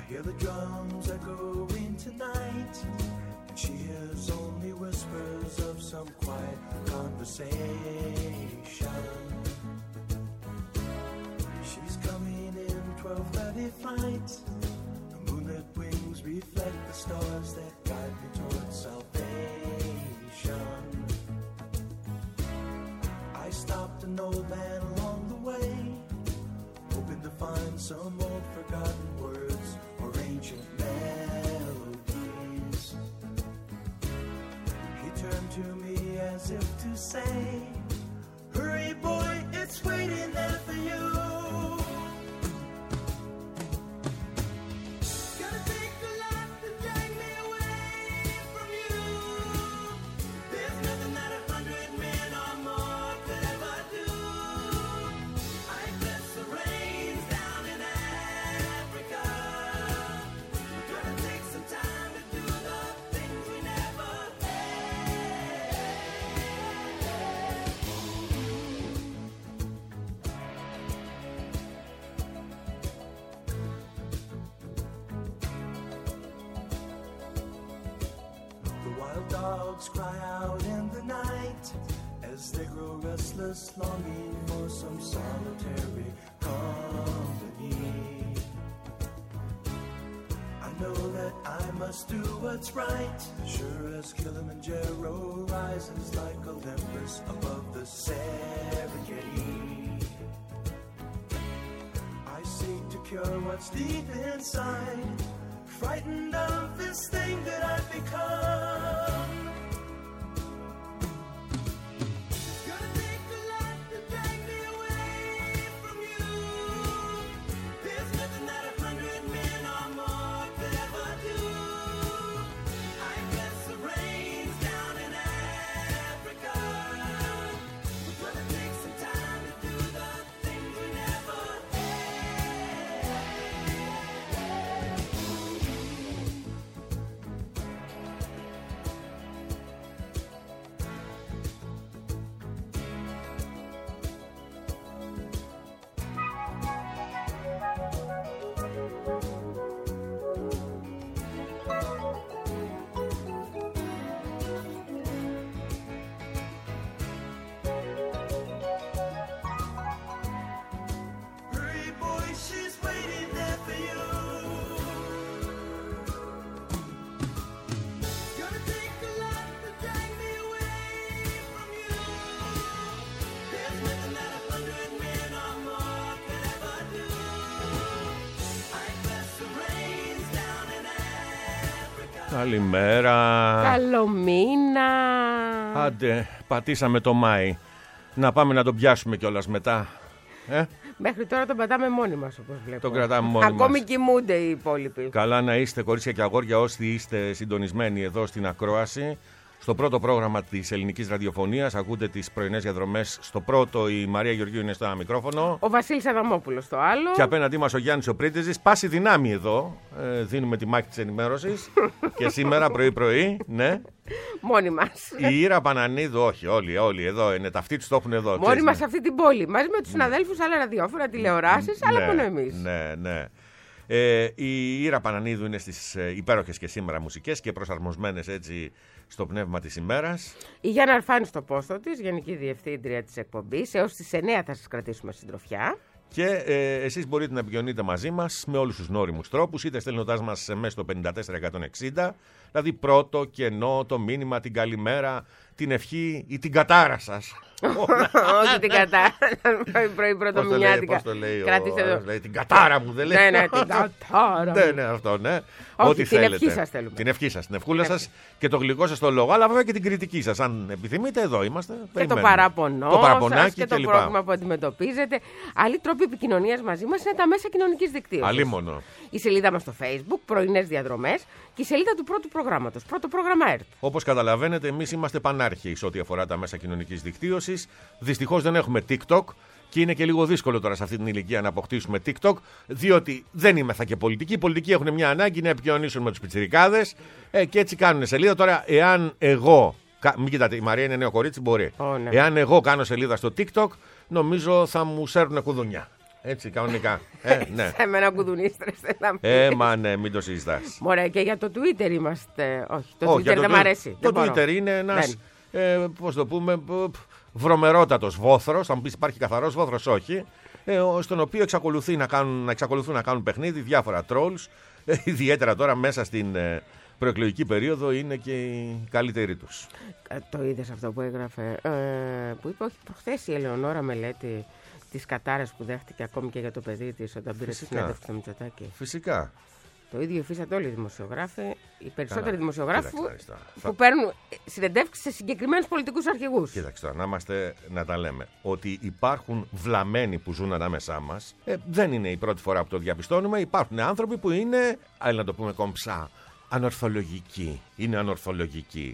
Hear the drums echoing tonight. She hears only whispers of some quiet conversation. She's coming in 12:30 flight. The moonlit wings reflect the stars that guide me towards salvation. I stopped an old man along the way, hoping to find some old forgotten words or ancient melodies. He turned to me as if to say, hurry boy, it's waiting there for you. Gonna take a lot to drag me away from you. There's nothing that 100 men or more could ever do. I bless the rains down in Africa. We're gonna take some time to do the things we never had. The wild dogs cry out in the night as they grow restless, longing for some solitary company. I know that I must do what's right, sure as Kilimanjaro rises like Olympus above the Serengeti. I seek to cure what's deep inside, frightened of this thing that I've become. It's gonna take a lot to drag me away from you. There's nothing that 100 men or more could ever do. I bless the rains down in Africa. We're gonna take some time to do the things we never had. Hurry boy, she's waiting there for you. Gonna take a lot to drag me away from you. There's nothing that 100 men or more could ever do. I bless the rains down in Africa. Καλημέρα. Καλό μήνα. Άντε, πατήσαμε το Μάη. Να πάμε να τον πιάσουμε κιόλας μετά. Μέχρι τώρα τον πατάμε μόνοι μας, όπως βλέπω. Τον κρατάμε μόνοι μας. Ακόμη κοιμούνται οι υπόλοιποι. Καλά να είστε, κορίτσια και αγόρια, όσοι είστε συντονισμένοι εδώ στην ακρόαση. Στο πρώτο πρόγραμμα της ελληνικής ραδιοφωνίας ακούτε τις πρωινές διαδρομές. Στο πρώτο η Μαρία Γεωργίου είναι στο ένα μικρόφωνο. Ο Βασίλης Αδαμόπουλος στο άλλο. Και απέναντί μας ο Γιάννης ο Πρίτεζης. Πάση δυνάμει εδώ. Δίνουμε τη μάχη της ενημέρωσης. Και σήμερα πρωί-πρωί, ναι. Μόνοι μας. Η Ήρα Πανανίδου, όχι, όλοι εδώ είναι. Ταυτοί τους το έχουν εδώ. Μόνοι μας σε αυτή την πόλη. Μαζί με τους συναδέλφους, άλλα ραδιόφωνα, τηλεοράσεις, αλλά μόνο εμείς. Ναι. Η Ήρα Πανανίδου είναι στις υπέροχες και σήμερα μουσικές και προσαρμοσμένες έτσι στο πνεύμα της ημέρας. Η Γιάννα Αρφάνη στο πόστο της, Γενική Διευθύντρια της εκπομπής. Έως τις 9 θα σας κρατήσουμε συντροφιά. Και εσείς μπορείτε να επικοινωνείτε μαζί μας με όλους τους νόριμους τρόπους, είτε στέλνοντάς μας μέσα στο 54160, δηλαδή πρώτο κενό, το μήνυμα, την καλημέρα, την ευχή ή την κατάρα σας. Όχι την κατάρα. Πρωί πρωτομηνιάτικα. Πώς το λέει, Κρατήστε την κατάρα μου, δεν λέει. Ναι, την κατάρα. Ναι, αυτό, ναι. Όχι, Ό,τι την θέλετε. ευχή σας θέλουμε. Την ευχή σας, την ευχούλα σας και το γλυκό σας το λόγο. Αλλά βέβαια και την κριτική σας. Αν επιθυμείτε, εδώ είμαστε. Και το παραπονό το παραπονάκι και το πρόβλημα που αντιμετωπίζετε. Άλλοι τρόποι επικοινωνίας μαζί μας είναι τα μέσα κοινωνικής δικτύωσης. Αλίμονο. Η σελίδα μας στο Facebook, πρωινές διαδρομές, και η σελίδα του πρώτου προγράμματος, πρώτο πρόγραμμα ΕΡΤ. Όπως καταλαβαίνετε, εμείς είμαστε πανάρχαιοι σε ό,τι αφορά τα μέσα κοινωνικής δικτύωσης. Δυστυχώς δεν έχουμε TikTok. Και είναι και λίγο δύσκολο τώρα σε αυτή την ηλικία να αποκτήσουμε TikTok, διότι δεν είμεθα και πολιτικοί. Οι πολιτικοί έχουν μια ανάγκη να επικοινωνήσουν με τους πιτσιρικάδες και έτσι κάνουν σελίδα. Τώρα, εάν εγώ. Μην κοιτάτε, η Μαρία είναι νέο κορίτσι, μπορεί. Ναι. Εάν εγώ κάνω σελίδα στο TikTok, νομίζω θα μου σέρνουν κουδουνιά. Έτσι, κανονικά. Ναι. Σε μένα κουδουνίστρεστε να πει. Μα ναι, μην το συζητάς. Μωρέ, και για το Twitter είμαστε. Όχι, το Όχι, Twitter για δεν μ' αρέσει. Το Δεν μπορώ. Twitter είναι ένας, πώς το πούμε, βρωμερότατος βόθρος. Θα μου πεις υπάρχει καθαρός βόθρος, όχι. Στον οποίο εξακολουθούν να κάνουν παιχνίδι διάφορα trolls. Ιδιαίτερα τώρα μέσα στην προεκλογική περίοδο είναι και οι καλύτεροι τους. Το είδες αυτό που έγραφε, που είπε όχι προχθές η Ελεονόρα Μελέτη, τις κατάρες που δέχτηκε ακόμη και για το παιδί της όταν πήρε τη συνέντευξη στο Μητσοτάκη. Φυσικά. Το ίδιο υφίσταται όλοι οι δημοσιογράφοι, οι περισσότεροι δημοσιογράφοι Κοίταξε, που παίρνουν συνεντεύξεις σε συγκεκριμένους πολιτικούς αρχηγούς. Κοίταξε τώρα, να τα λέμε. Ότι υπάρχουν βλαμμένοι που ζουν ανάμεσά μας, δεν είναι η πρώτη φορά που το διαπιστώνουμε. Υπάρχουν άνθρωποι που είναι, να το πούμε κομψά, ανορθολογικοί. Είναι ανορθολογικοί.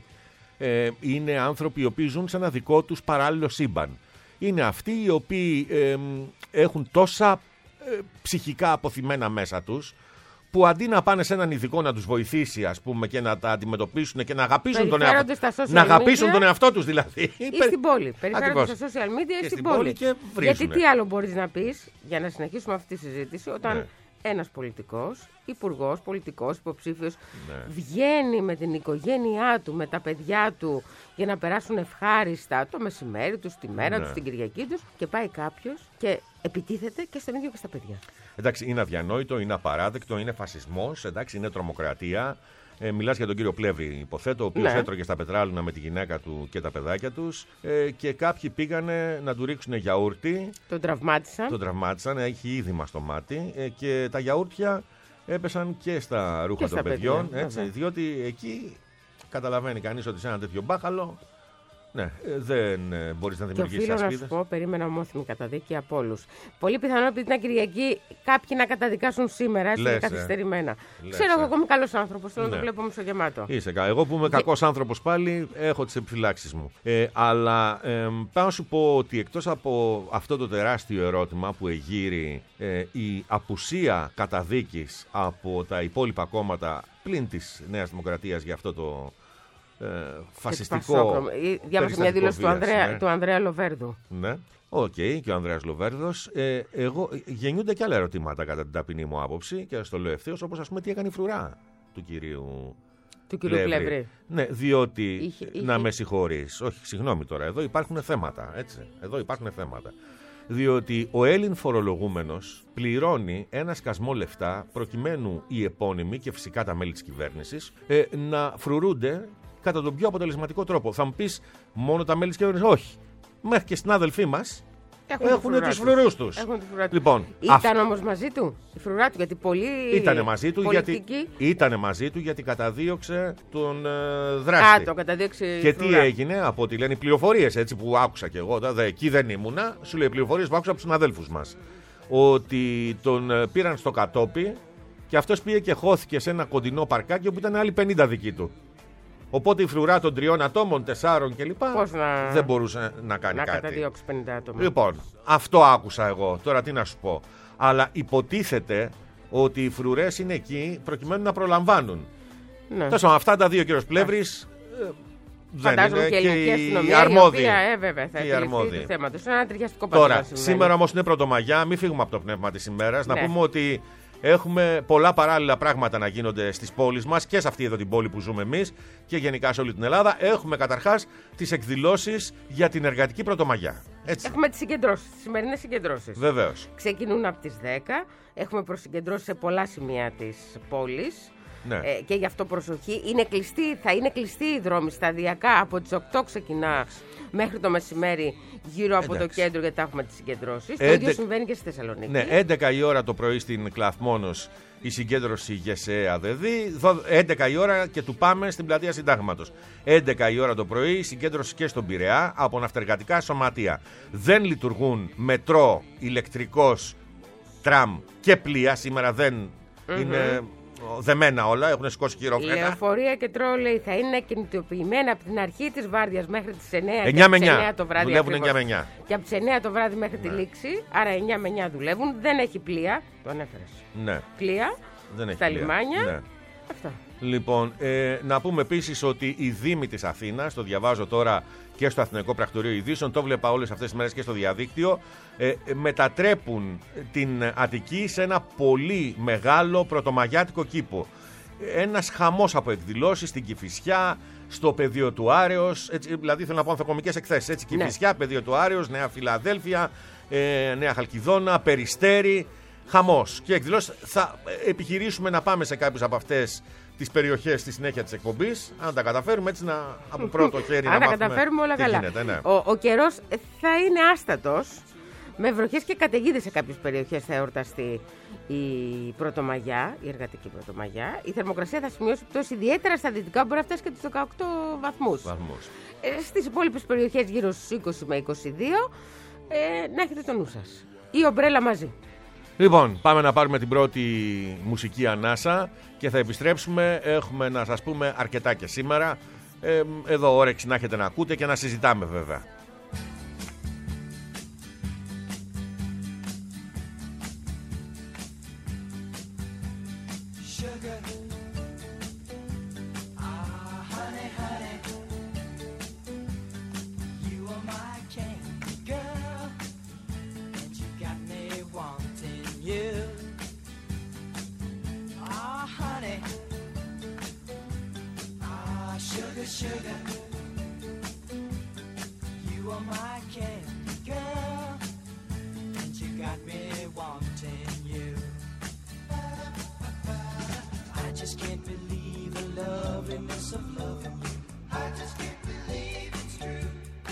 Είναι άνθρωποι οι οποίοι ζουν σε ένα δικό τους παράλληλο σύμπαν. Είναι αυτοί οι οποίοι έχουν τόσα ψυχικά αποθυμένα μέσα τους, που αντί να πάνε σε έναν ειδικό να τους βοηθήσει, ας πούμε, και να τα αντιμετωπίσουν και να αγαπήσουν τον εαυτό τους. Να αγαπήσουν τον εαυτό τους δηλαδή. Ή στην πόλη. Περιφέρονται στα social media ή στην πόλη. Και γιατί τι άλλο μπορείς να πεις, για να συνεχίσουμε αυτή τη συζήτηση, όταν ένας πολιτικός, υπουργός, πολιτικός, υποψήφιος, βγαίνει με την οικογένειά του, με τα παιδιά του, για να περάσουν ευχάριστα το μεσημέρι τους, τη μέρα τους, την Κυριακή τους, και πάει κάποιος και επιτίθεται και στον ίδιο και στα παιδιά. Εντάξει, είναι αδιανόητο, είναι απαράδεκτο, είναι φασισμός, εντάξει, είναι τρομοκρατία. Μιλάς για τον κύριο Πλεύρη, υποθέτω, ο οποίος έτρωγε στα πετράλουνα με τη γυναίκα του και τα παιδάκια τους, και κάποιοι πήγανε να του ρίξουν γιαούρτι. Τον τραυμάτισαν. Έχει είδημα στο μάτι, και τα γιαούρτια έπεσαν και στα ρούχα των παιδιών. Έτσι, διότι εκεί καταλαβαίνει κανείς ότι σε ένα τέτοιο μπάχαλο. Ναι, δεν μπορείς να δημιουργήσεις ασπίδες. Και οφείλω να σου πω, περίμενα ομόθυμη καταδίκη από όλους. Πολύ πιθανό επειδή την Κυριακή κάποιοι να καταδικάσουν σήμερα, έτσι καθυστερημένα. Ξέρω εγώ είμαι καλός άνθρωπος, θέλω να το βλέπω μισογεμάτο. Είσαι καλά. Εγώ που είμαι κακός άνθρωπος πάλι, έχω τις επιφυλάξεις μου. Αλλά πάω να σου πω ότι εκτός από αυτό το τεράστιο ερώτημα που εγείρει η απουσία καταδίκης από τα υπόλοιπα κόμματα πλην της Νέας Δημοκρατίας για αυτό το φασιστικό. Διάβασα μια δήλωση του Ανδρέα Λοβέρδου. Ναι, και ο Ανδρέας Λοβέρδος. Γεννιούνται και άλλα ερωτήματα κατά την ταπεινή μου άποψη, και στο λέω ευθείως, όπως ας πούμε τι έκανε η φρουρά του κυρίου Πλεύρη. Ναι, διότι, να με συγχωρείς, όχι, συγγνώμη τώρα, εδώ υπάρχουν θέματα, έτσι. Εδώ υπάρχουν θέματα. Διότι ο Έλλην φορολογούμενος πληρώνει ένα σκασμό λεφτά προκειμένου οι επώνυμοι και φυσικά τα μέλη της κυβέρνησης να φρουρούνται κατά τον πιο αποτελεσματικό τρόπο. Θα μου πεις μόνο τα μέλη της κυβέρνησης? Όχι. Μέχρι και συνάδελφοί μας έχουν τους φρουρούς τους. Λοιπόν, ήταν όμως μαζί του η φρουρά του, γιατί πολλοί ήτανε μαζί του γιατί καταδίωξε τον δράστη. Το καταδίωξε και τι έγινε, από ό,τι λένε οι πληροφορίες, έτσι που άκουσα κι εγώ, εκεί δεν ήμουνα, σου λέει πληροφορίες που άκουσα από τους συναδέλφους μας, ότι τον πήραν στο κατόπι και αυτός πήγε και χώθηκε σε ένα κοντινό παρκάκι όπου ήταν άλλοι 50 δικοί του. Οπότε η φρουρά των 3 ατόμων, 4 κλπ. Δεν μπορούσε να κάνει κάτι. Να καταδιώξει 50 άτομα. Λοιπόν, αυτό άκουσα εγώ. Τώρα τι να σου πω. Αλλά υποτίθεται ότι οι φρουρές είναι εκεί προκειμένου να προλαμβάνουν. Ναι. Τόσο αυτά τα δύο, ο κύριος Πλεύρης, δεν είναι και οι αρμόδιοι. Βέβαια, θα επιληφθεί του θέματος. Είναι ένα ταιριαστικό Τώρα, σήμερα όμως είναι Πρωτομαγιά, μην φύγουμε από το πνεύμα της ημέρας. Να πούμε ότι έχουμε πολλά παράλληλα πράγματα να γίνονται στις πόλεις μας και σε αυτή εδώ την πόλη που ζούμε εμείς και γενικά σε όλη την Ελλάδα. Έχουμε καταρχάς τις εκδηλώσεις για την εργατική Πρωτομαγιά. Έτσι. Έχουμε τις συγκεντρώσεις, τις σημερινές συγκεντρώσεις. Βεβαίως. Ξεκινούν από τις 10. Έχουμε προσυγκεντρώσεις σε πολλά σημεία της πόλης. Ναι. Και γι' αυτό προσοχή. Θα είναι κλειστοί οι δρόμοι σταδιακά. Από τις 8 ξεκινά μέχρι το μεσημέρι γύρω από το κέντρο, γιατί έχουμε τις συγκεντρώσεις. Το ίδιο συμβαίνει και στη Θεσσαλονίκη. Ναι, 11 η ώρα το πρωί στην Κλαθμόνος η συγκέντρωση ΓΕΣΕ ΑΔΕΔΗ. 11 η ώρα και του πάμε στην πλατεία Συντάγματος. 11 η ώρα το πρωί η συγκέντρωση και στον Πειραιά από ναυτεργατικά σωματεία. Δεν λειτουργούν μετρό, ηλεκτρικός, τραμ και πλοία. Σήμερα δεν είναι δεμένα όλα, έχουν σηκώσει χειρόφρενα. Λεωφορεία και τρόλεϊ θα είναι κινητοποιημένα από την αρχή της βάρδιας μέχρι τις 9 και τις 9 το βράδυ. Δουλεύουν 9 με 9. Και από τις 9 το βράδυ μέχρι τη λήξη, άρα 9 με 9 δουλεύουν. Δεν έχει πλοία, το ανέφερες. Ναι. Πλοία δεν έχει στα πλοία. λιμάνια. Ναι. Αυτά. Λοιπόν, να πούμε επίσης ότι οι Δήμοι της Αθήνας, το διαβάζω τώρα και στο Αθηναϊκό Πρακτορείο Ειδήσεων, το βλέπα όλες αυτές τις μέρες και στο διαδίκτυο, μετατρέπουν την Αττική σε ένα πολύ μεγάλο πρωτομαγιάτικο κήπο. Ένας χαμός από εκδηλώσεις στην Κηφισιά, στο πεδίο του Άρεως, έτσι, δηλαδή θέλω να πω ανθοκομικές εκθέσεις. Έτσι, Κηφισιά, ναι. Πεδίο του Άρεως, Νέα Φιλαδέλφια, Νέα Χαλκιδόνα, Περιστέρι. Χαμός και εκδηλώσεις. Θα επιχειρήσουμε να πάμε σε κάποιες από αυτές τις περιοχές στη συνέχεια της εκπομπής. Αν τα καταφέρουμε, έτσι από πρώτο χέρι να μάθουμε. Αν τα καταφέρουμε όλα καλά. Γίνεται, ναι. Ο καιρός θα είναι άστατος. Με βροχές και καταιγίδες σε κάποιες περιοχές θα εορταστεί η Πρωτομαγιά, η εργατική Πρωτομαγιά. Η θερμοκρασία θα σημειώσει πτώση, ιδιαίτερα στα δυτικά, μπορεί να φτάσει και τους 18 βαθμούς. Στις υπόλοιπες περιοχές γύρω στους 20 με 22, να έχετε το νου σας. Η ομπρέλα μαζί. Λοιπόν, πάμε να πάρουμε την πρώτη μουσική ανάσα και θα επιστρέψουμε. Έχουμε να σας πούμε αρκετά και σήμερα. Εδώ όρεξη να έχετε να ακούτε και να συζητάμε βέβαια. Sugar, you are my candy girl, and you got me wanting you. I just can't believe the loveliness of loving you. I just can't believe it's true.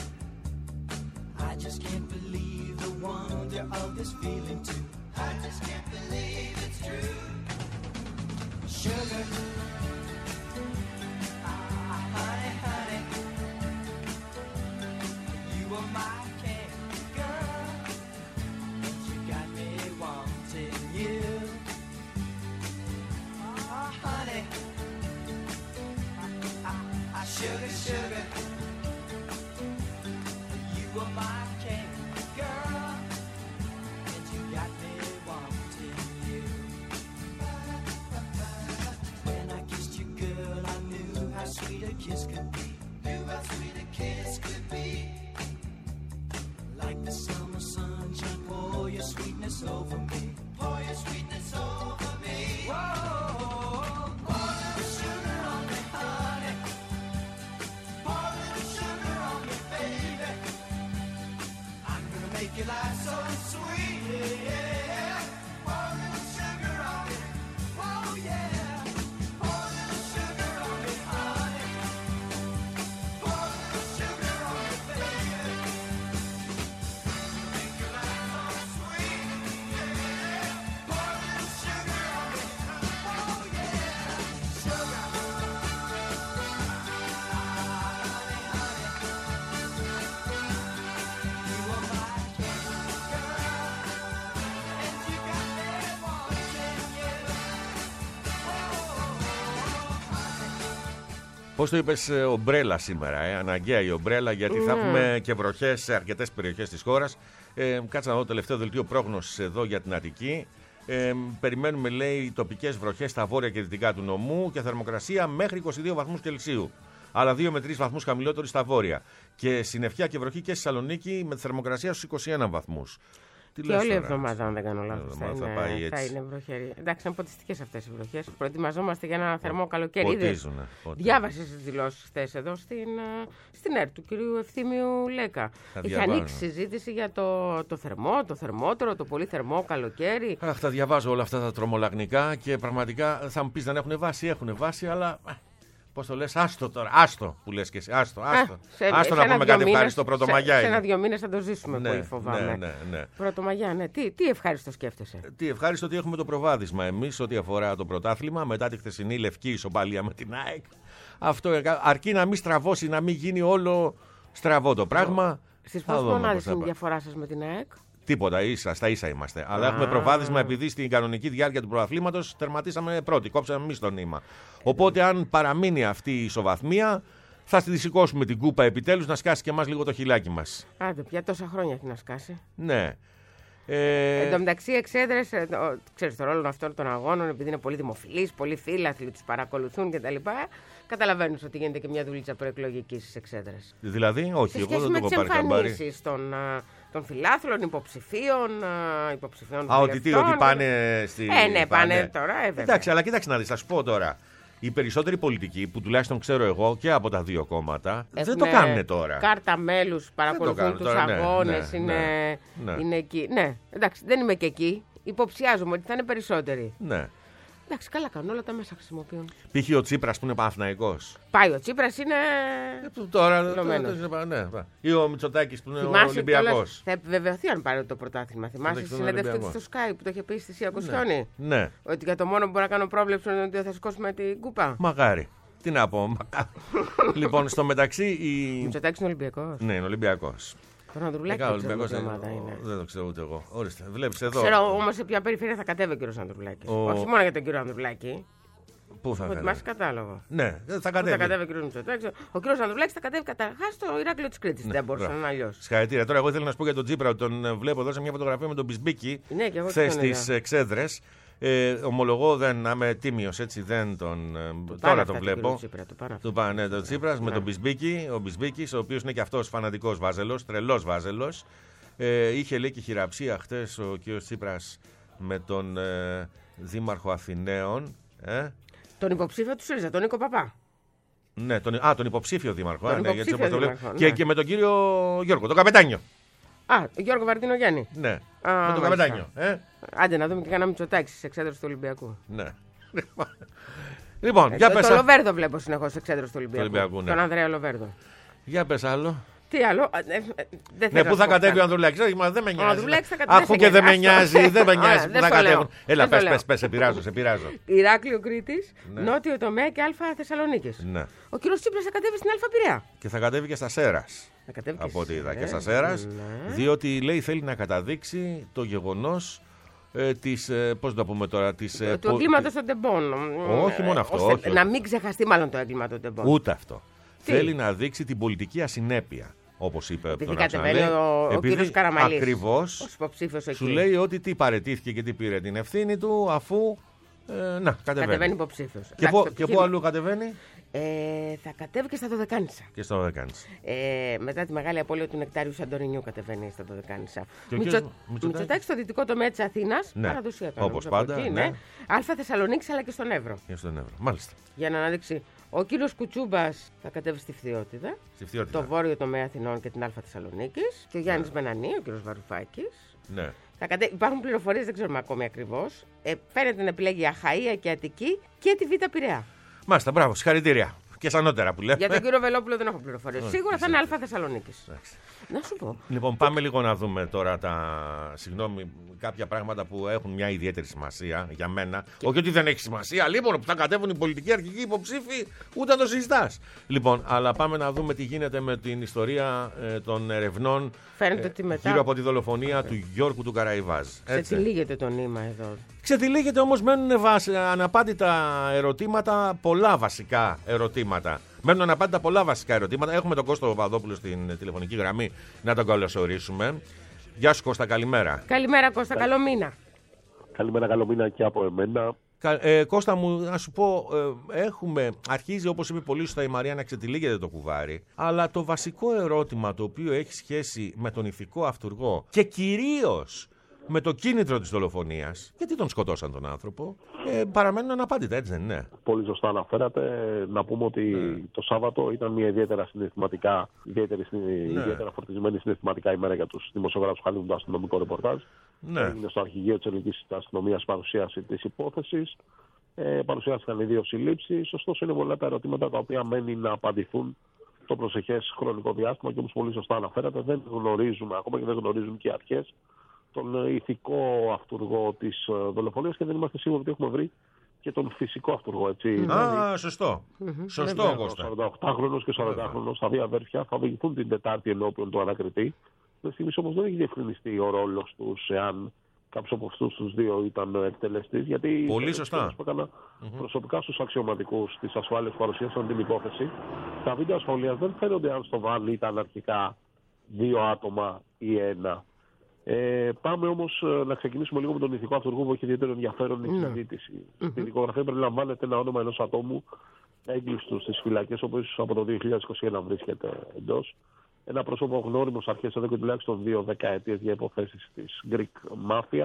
I just can't believe the wonder of this feeling too. I just can't believe it's true. Sugar. Honey, honey, you are my candy girl, and you got me wanting you. Oh, honey, sugar, sugar, you are my candy girl, and you got me wanting you. When I kissed you, girl, I knew how sweet a kiss could be. Knew how sweet a kiss could be. Like the summer sunshine, pour your sweetness over me. Pour your sweetness over me. Whoa, pour a little sugar on me, honey. Pour a little sugar on me, baby. I'm gonna make your life so sweet, yeah. Pour a little sugar on me, oh yeah. Πώς το είπες, ομπρέλα σήμερα, αναγκαία η ομπρέλα, γιατί θα έχουμε και βροχές σε αρκετές περιοχές της χώρας. Κάτσε να δω το τελευταίο δελτίο πρόγνωσης εδώ για την Αττική. Περιμένουμε, λέει, τοπικές βροχές στα βόρεια και δυτικά του νομού και θερμοκρασία μέχρι 22 βαθμούς Κελσίου. Αλλά 2 με 3 βαθμούς χαμηλότερη στα βόρεια. Και συννεφιά και βροχή και στη Θεσσαλονίκη με τη θερμοκρασία στους 21 βαθμούς. Και όλη η εβδομάδα, αν δεν κάνω λάθος, θα είναι βροχερή. Εντάξει, είναι ποτιστικές αυτές οι βροχές. Προετοιμαζόμαστε για ένα θερμό καλοκαίρι. Διάβασες τις δηλώσεις χθες εδώ στην ΕΡΤ του κυρίου Ευθύμιου Λέκα. Είχε ανοίξει συζήτηση για το θερμό, το θερμότερο, το πολύ θερμό καλοκαίρι. Αχ, τα διαβάζω όλα αυτά τα τρομολαγνικά και πραγματικά θα μου πεις δεν έχουν βάση, έχουν βάση, αλλά. Πώς το λες, άστο τώρα, άστο που λες και εσύ, άστο να πούμε κάτι ευχάριστο Πρωτομαγιά. Σε 1-2 μήνες θα το ζήσουμε, πολύ φοβάμαι. Ναι. Πρωτομαγιά, ναι. Τι ευχάριστο σκέφτεσαι? Τι ευχάριστο ότι έχουμε το προβάδισμα εμείς ό,τι αφορά το πρωτάθλημα μετά τη χθεσινή λευκή ισοπαλία με την ΑΕΚ. Αυτό αρκεί να μην στραβώσει, να μην γίνει όλο στραβό το πράγμα. Στις πόσες μονάδες είναι η διαφορά σας με την ΑΕΚ? Τίποτα, στα ίσα είμαστε. Αλλά έχουμε προβάδισμα επειδή στην κανονική διάρκεια του πρωταθλήματος τερματίσαμε πρώτοι. Κόψαμε εμείς το νήμα. Οπότε, αν παραμείνει αυτή η ισοβαθμία, θα τη σηκώσουμε την κούπα επιτέλους να σκάσει και εμάς λίγο το χιλάκι μας. Άντε, πια τόσα χρόνια έχει να σκάσει. Ναι. Εν τω μεταξύ, οι εξέδρες, ξέρεις τον ρόλο αυτών των αγώνων, επειδή είναι πολύ δημοφιλείς, πολύ φίλαθλοι, τους παρακολουθούν κτλ. Καταλαβαίνεις ότι γίνεται και μια δουλίτσα προεκλογική στις εξέδρες. Δηλαδή, όχι, εγώ δεν το έχω πάρει χάρη. Σε χαμπάρι. εμφανίσεις των φιλάθλων, υποψηφίων Ότι πάνε στη. Ναι, πάνε τώρα, Εντάξει, αλλά κοίταξε να δεις, θα σου πω τώρα. Οι περισσότεροι πολιτικοί, που τουλάχιστον ξέρω εγώ και από τα δύο κόμματα, δεν το κάνουν τώρα. Κάρτα μέλους, παρακολουθούν τους αγώνες, είναι εκεί. Ναι, εντάξει, δεν είμαι και εκεί. Υποψιάζομαι ότι θα είναι περισσότεροι. Ναι. Εντάξει, καλά κάνουν, όλα τα μέσα χρησιμοποιούν. Π.χ. ο Τσίπρας που είναι Παναθηναϊκός. Πάει ο Τσίπρας, είναι. Τώρα. Ναι. Ή ο Μητσοτάκης που είναι Ολυμπιακός. Θα επιβεβαιωθεί αν πάρει το πρωτάθλημα. Θυμάσαι τη συνέντευξη του στο Sky που το είχε πει στη Σία Κοσιόνη. Ναι. Ότι για το μόνο που μπορώ να κάνω πρόβλεψη είναι ότι θα σηκώσουμε την κούπα. Μαγάρι. Τι να πω. Λοιπόν, στο μεταξύ. Μητσοτάκης είναι Ολυμπιακός. Ναι, είναι Ολυμπιακός. Τον Ανδρουλάκη δεν το ξέρω ούτε εγώ. Ορίστε, βλέπεις εδώ. Ξέρω όμως σε ποια περιφέρεια θα κατέβει ο κύριος Ανδρουλάκης. Όχι μόνο για τον κύριο Ανδρουλάκη. Πού θα κατέβει? Ετοιμάσει κατάλογο. Ναι, θα κατέβει. Θα κατέβει ο κύριος Μητσοτάκης. Ο κύριος Ανδρουλάκης θα κατέβει καταρχάς στο Ηράκλειο της Κρήτης. Δεν μπορούσε να είναι αλλιώς. Συγχαρητήρια. Τώρα, εγώ ήθελα να σου πω για τον Τσίπρα. Τον βλέπω εδώ σε μια φωτογραφία με τον Μπισμπίκη. Χθες στις εξέδρες. Ομολογώ δεν είμαι τίμιος, έτσι δεν τον. Τώρα τον βλέπω. Του πάνε τον Τσίπρας με τον Μπισμπίκη. Ο Μπισμπίκης, ο οποίος είναι και αυτός φανατικός βάζελος, τρελός βάζελος. Είχε λέει και χειραψία χτες ο κ. Τσίπρας με τον Δήμαρχο Αθηναίων. Τον υποψήφιο του ΣΥΡΙΖΑ, τον Νίκο Παπά. Ναι, τον υποψήφιο Δήμαρχο. Και με τον κύριο Γιώργο, τον καπετάνιο. Γιώργο Βαρδίνο Γιάννη. Ναι, με τον καπετάνιο. Άντε να δούμε και κανένα Μητσοτάκη στις εξέδρες του Ολυμπιακού. Ναι. Λοιπόν, για πες. Το Λοβέρδο βλέπω συνεχώς στις εξέδρες του Ολυμπιακού. Τον Ανδρέα Λοβέρδο. Για πες άλλο. Τι άλλο. Ναι, πού θα κατέβει ο Ανδρουλάκης? Δεν με νοιάζει. Αφού και δεν με νοιάζει, δεν με νοιάζει που θα κατέβουν. Έλα, πες, σε πειράζω. Ηράκλειο Κρήτης, νότιο τομέα και Α Θεσσαλονίκης. Ο κύριος Τσίπρας θα κατέβει στην Α Πειραιά. Και θα κατέβει και στα Σέρας. Από ό,τι είδα. Και στα Σέρας, διότι λέει θέλει να καταδείξει το γεγονός πώς το πούμε τώρα, του εγκλήματος των τεμπών. Όχι μόνο αυτό. Να μην ξεχαστεί μάλλον το έγκλημα των τεμπών. Ούτε αυτό. Θέλει να δείξει την πολιτική ασυνέπεια. Όπως είπε επειδή κατεβαίνει ο κύριος Καραμαλής. Ακριβώς. Σου λέει ότι τι παραιτήθηκε και τι πήρε την ευθύνη του, αφού. Κατεβαίνει υποψήφιος. Και πού αλλού κατεβαίνει? Θα κατέβει και στα Δωδεκάνησα. Μετά τη μεγάλη απώλεια του Νεκτάριου Σαντορινιού κατεβαίνει στα Δωδεκάνησα. Μητσοτάκης στο δυτικό τομέα της Αθήνας. Ναι. Παραδοσιακά. Όπως πάντα. Ναι. Α Θεσσαλονίκης αλλά και στον Εύρο. Μάλιστα. Για να αναδείξει. Ο κύριος Κουτσούμπας θα κατέβει στη Φθιώτιδα. Το βόρειο τομέα Αθηνών και την Α Θεσσαλονίκης. Και ο Γιάννης Μενανή, ο κύριος Βαρουφάκης. Ναι. Υπάρχουν πληροφορίες, δεν ξέρουμε ακόμη ακριβώς. Φαίνεται να επιλέγει Αχαΐα και Αττική και τη Β' Πειραιά. Μάλιστα, μπράβο, συγχαρητήρια. Και σαν νότερα που λέμε. Για τον κύριο Βελόπουλο δεν έχω πληροφορίες. Σίγουρα θα είναι Α Θεσσαλονίκης. Να σου πω. Λοιπόν, πάμε λίγο να δούμε τώρα κάποια πράγματα που έχουν μια ιδιαίτερη σημασία για μένα. Όχι ότι δεν έχει σημασία, λοιπόν, που θα κατέβουν οι πολιτικοί αρχικοί υποψήφοι, ούτε να το συζητάς. Λοιπόν, αλλά πάμε να δούμε τι γίνεται με την ιστορία των ερευνών γύρω από τη δολοφονία του Γιώργου του Καραϊβάζ. Ξετυλίγεται το νήμα εδώ. Ξετυλίγεται, όμως μένουν αναπάντητα ερωτήματα, πολλά βασικά ερωτήματα. Μένουν αναπάντητα πολλά βασικά ερωτήματα. Έχουμε τον Κώστο Παπαδόπουλο στην τηλεφωνική γραμμή να τον καλωσορίσουμε. Γεια σου Κώστα, καλημέρα. Καλημέρα Κώστα, καλό μήνα. Καλημέρα, καλό μήνα και από εμένα. Κώστα μου, να σου πω, αρχίζει όπως είπε πολύ σωστά η Μαρία να ξετυλίγεται το κουβάρι, αλλά το βασικό ερώτημα το οποίο έχει σχέση με τον ηθικό αυτουργό και κυρίως με το κίνητρο της δολοφονίας, γιατί τον σκοτώσαν τον άνθρωπο, παραμένουν αναπάντητα, έτσι δεν είναι? Πολύ σωστά αναφέρατε. Να πούμε ότι το Σάββατο ήταν μια ιδιαίτερα φορτισμένη συναισθηματικά ημέρα για τους δημοσιογράφους που χαλούν το αστυνομικό ρεπορτάζ. Είναι στο αρχηγείο της ελληνικής αστυνομίας παρουσίαση της υπόθεσης. Παρουσιάστηκαν οι δύο συλλήψεις. Ωστόσο, είναι πολλά τα ερωτήματα τα οποία μένει να απαντηθούν το προσεχές χρονικό διάστημα και όπως πολύ σωστά αναφέρατε, δεν γνωρίζουμε, ακόμα και δεν γνωρίζουν και οι αρχές, τον ηθικό αυτουργό της δολοφονίας και δεν είμαστε σίγουροι ότι έχουμε βρει και τον φυσικό αυτουργό. Έτσι, σωστό. Σωστό, Κώστα. Ο 48χρονος και ο 40χρονος, τα δύο αδέρφια, θα οδηγηθούν την Τετάρτη ενώπιον του ανακριτή. Μέχρι στιγμής όμως δεν έχει διευκρινιστεί ο ρόλος τους, εάν κάποιος από αυτούς τους δύο ήταν εκτελεστής. Γιατί πολύ σωστά. Προσωπικά στους αξιωματικούς της ασφάλειας που παρουσίασαν την υπόθεση, τα βίντεο ασφαλείας δεν φαίνονται αν στο βαν ήταν αρχικά δύο άτομα ή ένα. Πάμε όμως να ξεκινήσουμε λίγο με τον ηθικό αυτούργο που έχει ιδιαίτερο ενδιαφέρον η συζήτηση. Στη δικογραφία περιλαμβάνεται ένα όνομα ενός ατόμου έγκλειστου στις φυλακές, όπως από το 2021 βρίσκεται εντός. Ένα πρόσωπο γνώριμο αρχές εδώ και τουλάχιστον 2 δεκαετίες για υποθέσεις της Greek Mafia.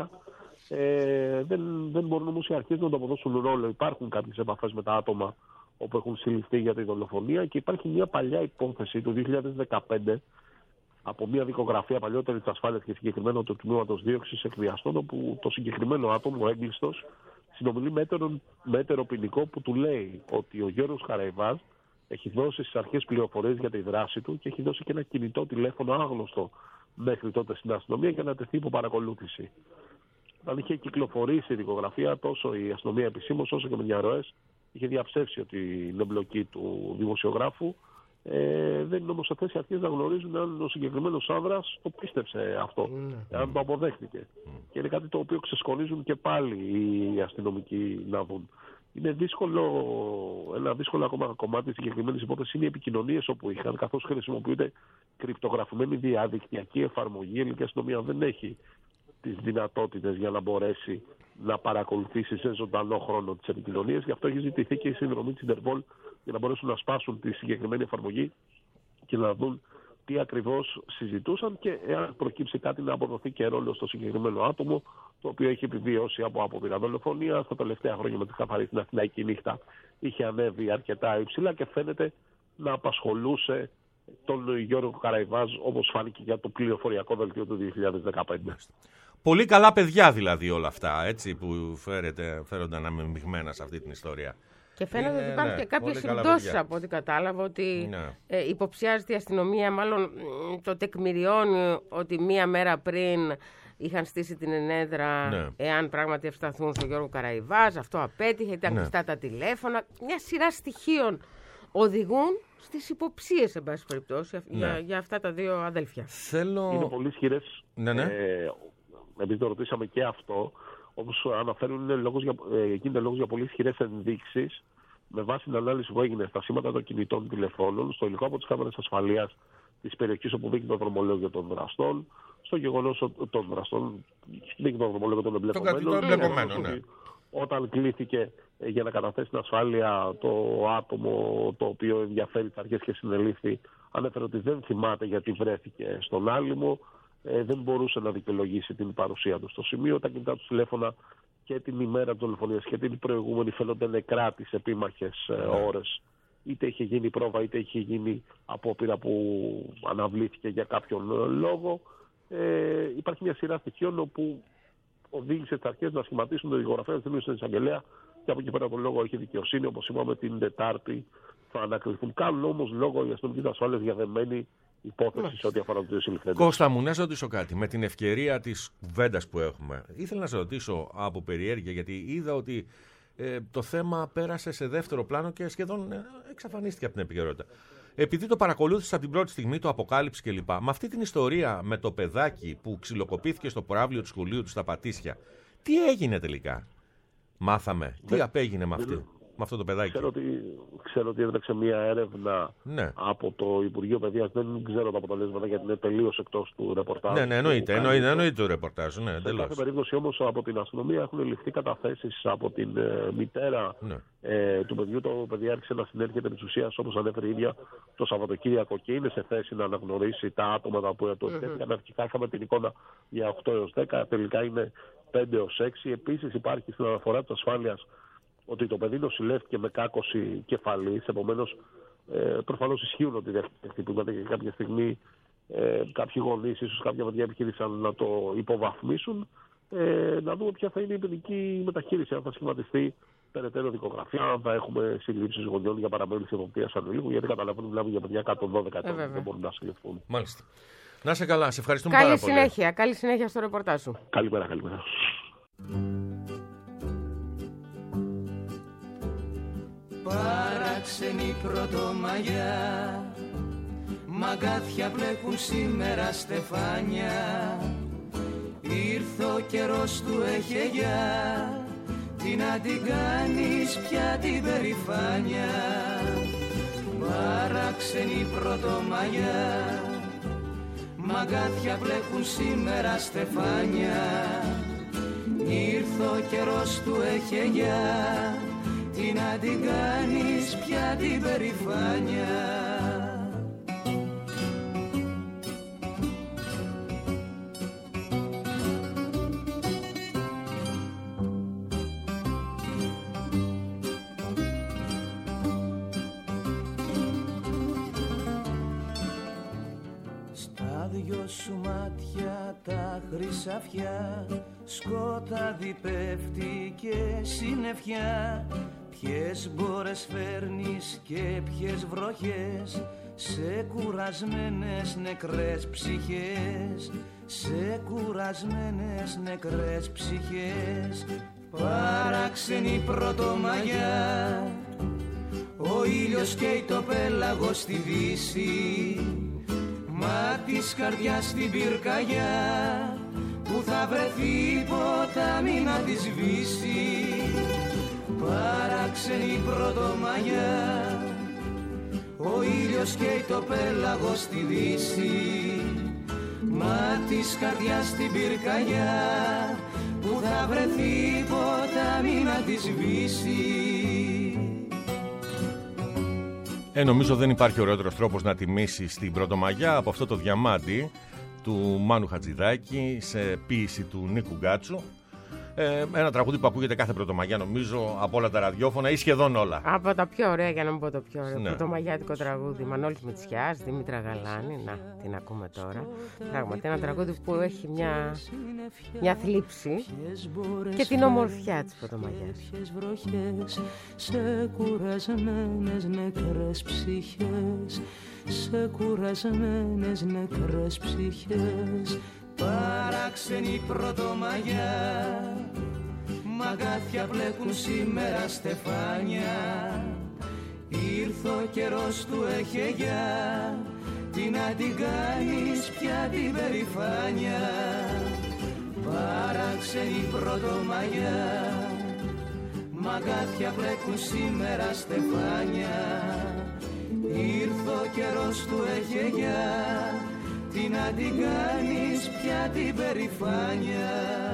Δεν μπορούν όμως οι αρχές να το αποδώσουν ρόλο. Υπάρχουν κάποιες επαφές με τα άτομα όπου έχουν συλληφθεί για τη δολοφονία και υπάρχει μια παλιά υπόθεση του 2015 από μια δικογραφία παλιότερη της ασφάλειας και συγκεκριμένα του τμήματος δίωξης εκβιαστών, όπου το συγκεκριμένο άτομο, ο έγκλειστος, συνομιλεί με έτερο ποινικό που του λέει ότι ο Γιώργος Καραϊβάς έχει δώσει στις αρχές πληροφορίες για τη δράση του και έχει δώσει και ένα κινητό τηλέφωνο άγνωστο μέχρι τότε στην αστυνομία για να τεθεί υπό παρακολούθηση. Όταν είχε κυκλοφορήσει η δικογραφία, τόσο η αστυνομία επισήμως όσο και με διαρροές είχε διαψεύσει ότι είναι εμπλοκή του δημοσιογράφου. Δεν είναι όμως σε θέση αρχές να γνωρίζουν αν ο συγκεκριμένος άνδρας το πίστεψε αυτό, αν το αποδέχτηκε. Και είναι κάτι το οποίο ξεσκονίζουν και πάλι οι αστυνομικοί να δουν. Είναι ένα δύσκολο ακόμα κομμάτι της συγκεκριμένης υπόθεσης είναι οι επικοινωνίες όπου είχαν, καθώς χρησιμοποιείται κρυπτογραφημένη διαδικτυακή εφαρμογή. Η ελληνική αστυνομία δεν έχει τις δυνατότητες για να μπορέσει να παρακολουθήσει σε ζωντανό χρόνο τις επικοινωνίες. Γι' αυτό έχει ζητηθεί και η συνδρομή της Interpol για να μπορέσουν να σπάσουν τη συγκεκριμένη εφαρμογή και να δουν τι ακριβώς συζητούσαν και εάν προκύψει κάτι να αποδοθεί και ρόλο στο συγκεκριμένο άτομο, το οποίο έχει επιβιώσει από απόπειρα δολοφονία. Στα τελευταία χρόνια με τη χαφαρή στην Αθηναϊκή νύχτα είχε ανέβει αρκετά υψηλά και φαίνεται να απασχολούσε τον Γιώργο Καραϊβάζ, όπως φάνηκε για το πληροφοριακό δελτίο του 2015. Πολύ καλά παιδιά δηλαδή όλα αυτά, έτσι, που φέρονταν αμεμειγμένα σε αυτή την ιστορία. Και φαίνεται ότι υπάρχουν και κάποιες συμπτώσεις από ό,τι κατάλαβα, ότι υποψιάζεται η αστυνομία, μάλλον το τεκμηριώνει ότι μία μέρα πριν είχαν στήσει την ενέδρα, εάν πράγματι ευσταθούν στον Γιώργο Καραϊβάζ, αυτό απέτυχε, ήταν κλειστά τα τηλέφωνα. Μια σειρά στοιχείων οδηγούν στις υποψίες, εν πάση περιπτώσει, για αυτά τα δύο αδέλφια. Είναι πολύ ισχυρές. Επειδή το ρωτήσαμε και αυτό, όπως αναφέρουν, γίνεται λόγος για πολύ ισχυρές ενδείξεις με βάση την ανάλυση που έγινε στα σήματα των κινητών τηλεφώνων, στο υλικό από τις κάμερες ασφαλείας της περιοχής όπου μπήκε το δρομολόγιο των δραστών, στο γεγονός των δραστών, μπήκε το δρομολόγιο των εμπλεκομένων. Όταν κλήθηκε για να καταθέσει την ασφάλεια το άτομο το οποίο ενδιαφέρει τις αρχές και συνελήφθη, ανέφερε ότι δεν θυμάται γιατί βρέθηκε στον άλυμο. Δεν μπορούσε να δικαιολογήσει την παρουσία του στο σημείο. Τα κινητά του τηλέφωνα και την ημέρα της δολοφονίας και την προηγούμενη φαίνονται νεκρά τις επίμαχες ώρες. Είτε είχε γίνει πρόβα, είτε είχε γίνει απόπειρα που αναβλήθηκε για κάποιον λόγο. Υπάρχει μια σειρά στοιχείων όπου οδήγησε τις αρχές να σχηματίσουν τη δικογραφία, να στείλουν στην εισαγγελέα και από εκεί πέρα τον λόγο έχει δικαιοσύνη. Όπως είπαμε, την Τετάρτη θα ανακριθούν. Κάνουν όμως λόγο οι αστυνομικοί ασφάλειες διαδεμένη υπόθεση σε ό,τι αφορά τους δύο συλληφθέντες. Κώστα μου, να σε ρωτήσω κάτι. Με την ευκαιρία της κουβέντας που έχουμε, ήθελα να σε ρωτήσω από περιέργεια, γιατί είδα ότι το θέμα πέρασε σε δεύτερο πλάνο και σχεδόν εξαφανίστηκε από την επικαιρότητα. Επειδή το παρακολούθησα από την πρώτη στιγμή, το αποκάλυψη κλπ. Με αυτή την ιστορία με το παιδάκι που ξυλοκοπήθηκε στο προαύλιο του σχολείου του στα Πατήσια, τι έγινε τελικά? Μάθαμε. Τι απέγινε με αυτό το παιδάκι? Ξέρω ότι έτρεξε μια έρευνα από το Υπουργείο Παιδείας. Δεν ξέρω τα αποτελέσματα γιατί είναι τελείως εκτός του ρεπορτάζ. Ναι, εννοείται το ρεπορτάζ. Σε κάθε περίπτωση όμως από την αστυνομία έχουν ληφθεί καταθέσεις από την μητέρα του παιδιού. Το παιδί άρχισε να συνέρχεται της ουσίας, όπως ανέφερε η ίδια, το Σαββατοκύριακο και είναι σε θέση να αναγνωρίσει τα άτομα τα οποία το εκτέθηκαν. Αρχικά είχαμε την εικόνα για 8 έως 10, τελικά είναι 5 έως 6. Επίσης υπάρχει στην αναφορά της ασφάλειας ότι το παιδί νοσηλεύτηκε με κάκωση κεφαλής, επομένως προφανώς ισχύουν ότι δεν χτυπήματα και κάποια στιγμή κάποιοι γονείς, ίσως κάποια παιδιά επιχείρησαν να το υποβαθμίσουν. Να δούμε ποια θα είναι η ποινική μεταχείριση, αν θα σχηματιστεί περαιτέρω δικογραφία, αν θα έχουμε συλλήψεις γονιών για παραμέληση εποπτείας ανηλίκου, γιατί καταλαβαίνουν μιλάμε για παιδιά κάτω 12 ετών, δεν μπορούν να συλληφθούν. Μάλιστα. Να είσαι καλά, σε ευχαριστούμε πάρα πολύ. Καλή συνέχεια στο ρεπορτάζ σου. Καλημέρα. Παράξενη Πρωτομαγιά, μαγκάθια μπλέκουν σήμερα στεφάνια. Ήρθε ο καιρός του εχεγιά, τι να την κάνεις πια την περηφάνια. Παράξενη Πρωτομαγιά, μαγκάθια μπλέκουν σήμερα στεφάνια. Ήρθε ο καιρός του εχεγιά, τι να την κάνεις πια την περηφάνια. Στα δυο σου μάτια τα χρυσαφιά, σκοτάδι πέφτει και συννεφιά. Ποιες μπόρες φέρνεις και ποιες βροχές, σε κουρασμένες νεκρές ψυχές, σε κουρασμένες νεκρές ψυχές. Παράξενη πρωτομαγιά, ο ήλιος καίει το πέλαγος στη δύση, μα της καρδιάς στην πυρκαγιά, που θα βρεθεί ποτάμι να τη σβήσει. Παράξενη πρωτομαγιά, ο ήλιος καίει το πέλαγος στη δύση, μα της καρδιάς στην πυρκαγιά, που θα βρεθεί ποτάμι να τη σβήσει. Νομίζω δεν υπάρχει ωραίτερος τρόπος να τιμήσεις την Πρωτομαγιά από αυτό το διαμάντι του Μάνου Χατζηδάκη σε ποίηση του Νίκου Γκάτσου. Ένα τραγούδι που ακούγεται κάθε Πρωτομαγιά, νομίζω, από όλα τα ραδιόφωνα ή σχεδόν όλα. Από τα πιο ωραία, για να μην πω το πιο ωραίο. Ναι. Πρωτομαγιάτικο τραγούδι. Μανώλης Μητσιάς, Δήμητρα Γαλάνη. Να, την ακούμε τώρα. Πράγματι, ένα τραγούδι που έχει μια θλίψη και την ομορφιά της Πρωτομαγιάς. Σε κουρασμένες νεκρές ψυχές, σε κουρασμένες νεκρές ψυχές. Παράξενη πρωτομαγιά, μαγκάθια μπλέκουν σήμερα στεφάνια. Ήρθε ο καιρός του εχεγιά, τι να την κάνεις πια την περηφάνια. Παράξενη πρωτομαγιά, μαγκάθια μπλέκουν σήμερα στεφάνια. Ήρθε ο καιρός του εχεγιά, τι να την κάνεις πια την περηφάνια.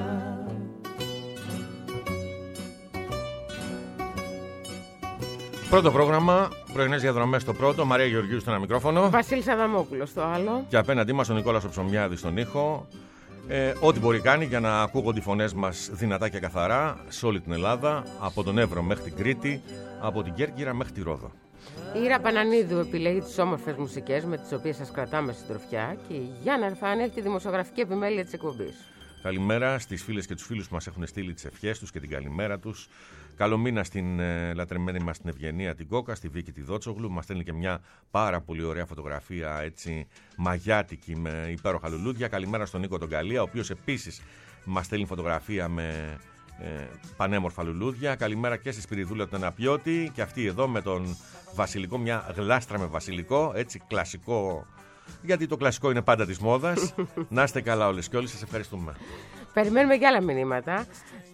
Πρώτο πρόγραμμα, πρωινές διαδρομές στο πρώτο. Μαρία Γεωργίου στο ένα μικρόφωνο. Βασίλης Αδαμόπουλος στο άλλο. Και απέναντί μας ο Νικόλας ο Ψωμιάδης στον ήχο. Ό,τι μπορεί κάνει για να ακούγονται οι φωνές μας δυνατά και καθαρά σε όλη την Ελλάδα, από τον Εύρο μέχρι την Κρήτη, από την Κέρκυρα μέχρι τη Ρόδο. Η Ήρα Πανανίδου επιλέγει τις όμορφες μουσικές με τις οποίες σας κρατάμε συντροφιά και η Γιάννα Αρφάνη έχει τη δημοσιογραφική επιμέλεια της εκπομπής. Καλημέρα στις φίλες και τους φίλους που μας έχουν στείλει τις ευχές τους και την καλημέρα τους. Καλό μήνα στην λατρεμένη μας την Ευγενία την Κόκα, στη Βίκη τη Δότσογλου. Μας στέλνει και μια πάρα πολύ ωραία φωτογραφία, έτσι μαγιάτικη με υπέροχα λουλούδια. Καλημέρα στον Νίκο τον Καλία, ο οποίος επίσης μας στέλνει φωτογραφία με πανέμορφα λουλούδια. Καλημέρα και στη Σπυριδούλα τον Αναπιώτη και αυτή εδώ με τον Βασιλικό, μια γλάστρα με βασιλικό, έτσι κλασικό, γιατί το κλασικό είναι πάντα της μόδας. Να είστε καλά όλες και όλοι, σας ευχαριστούμε. Περιμένουμε και άλλα μηνύματα.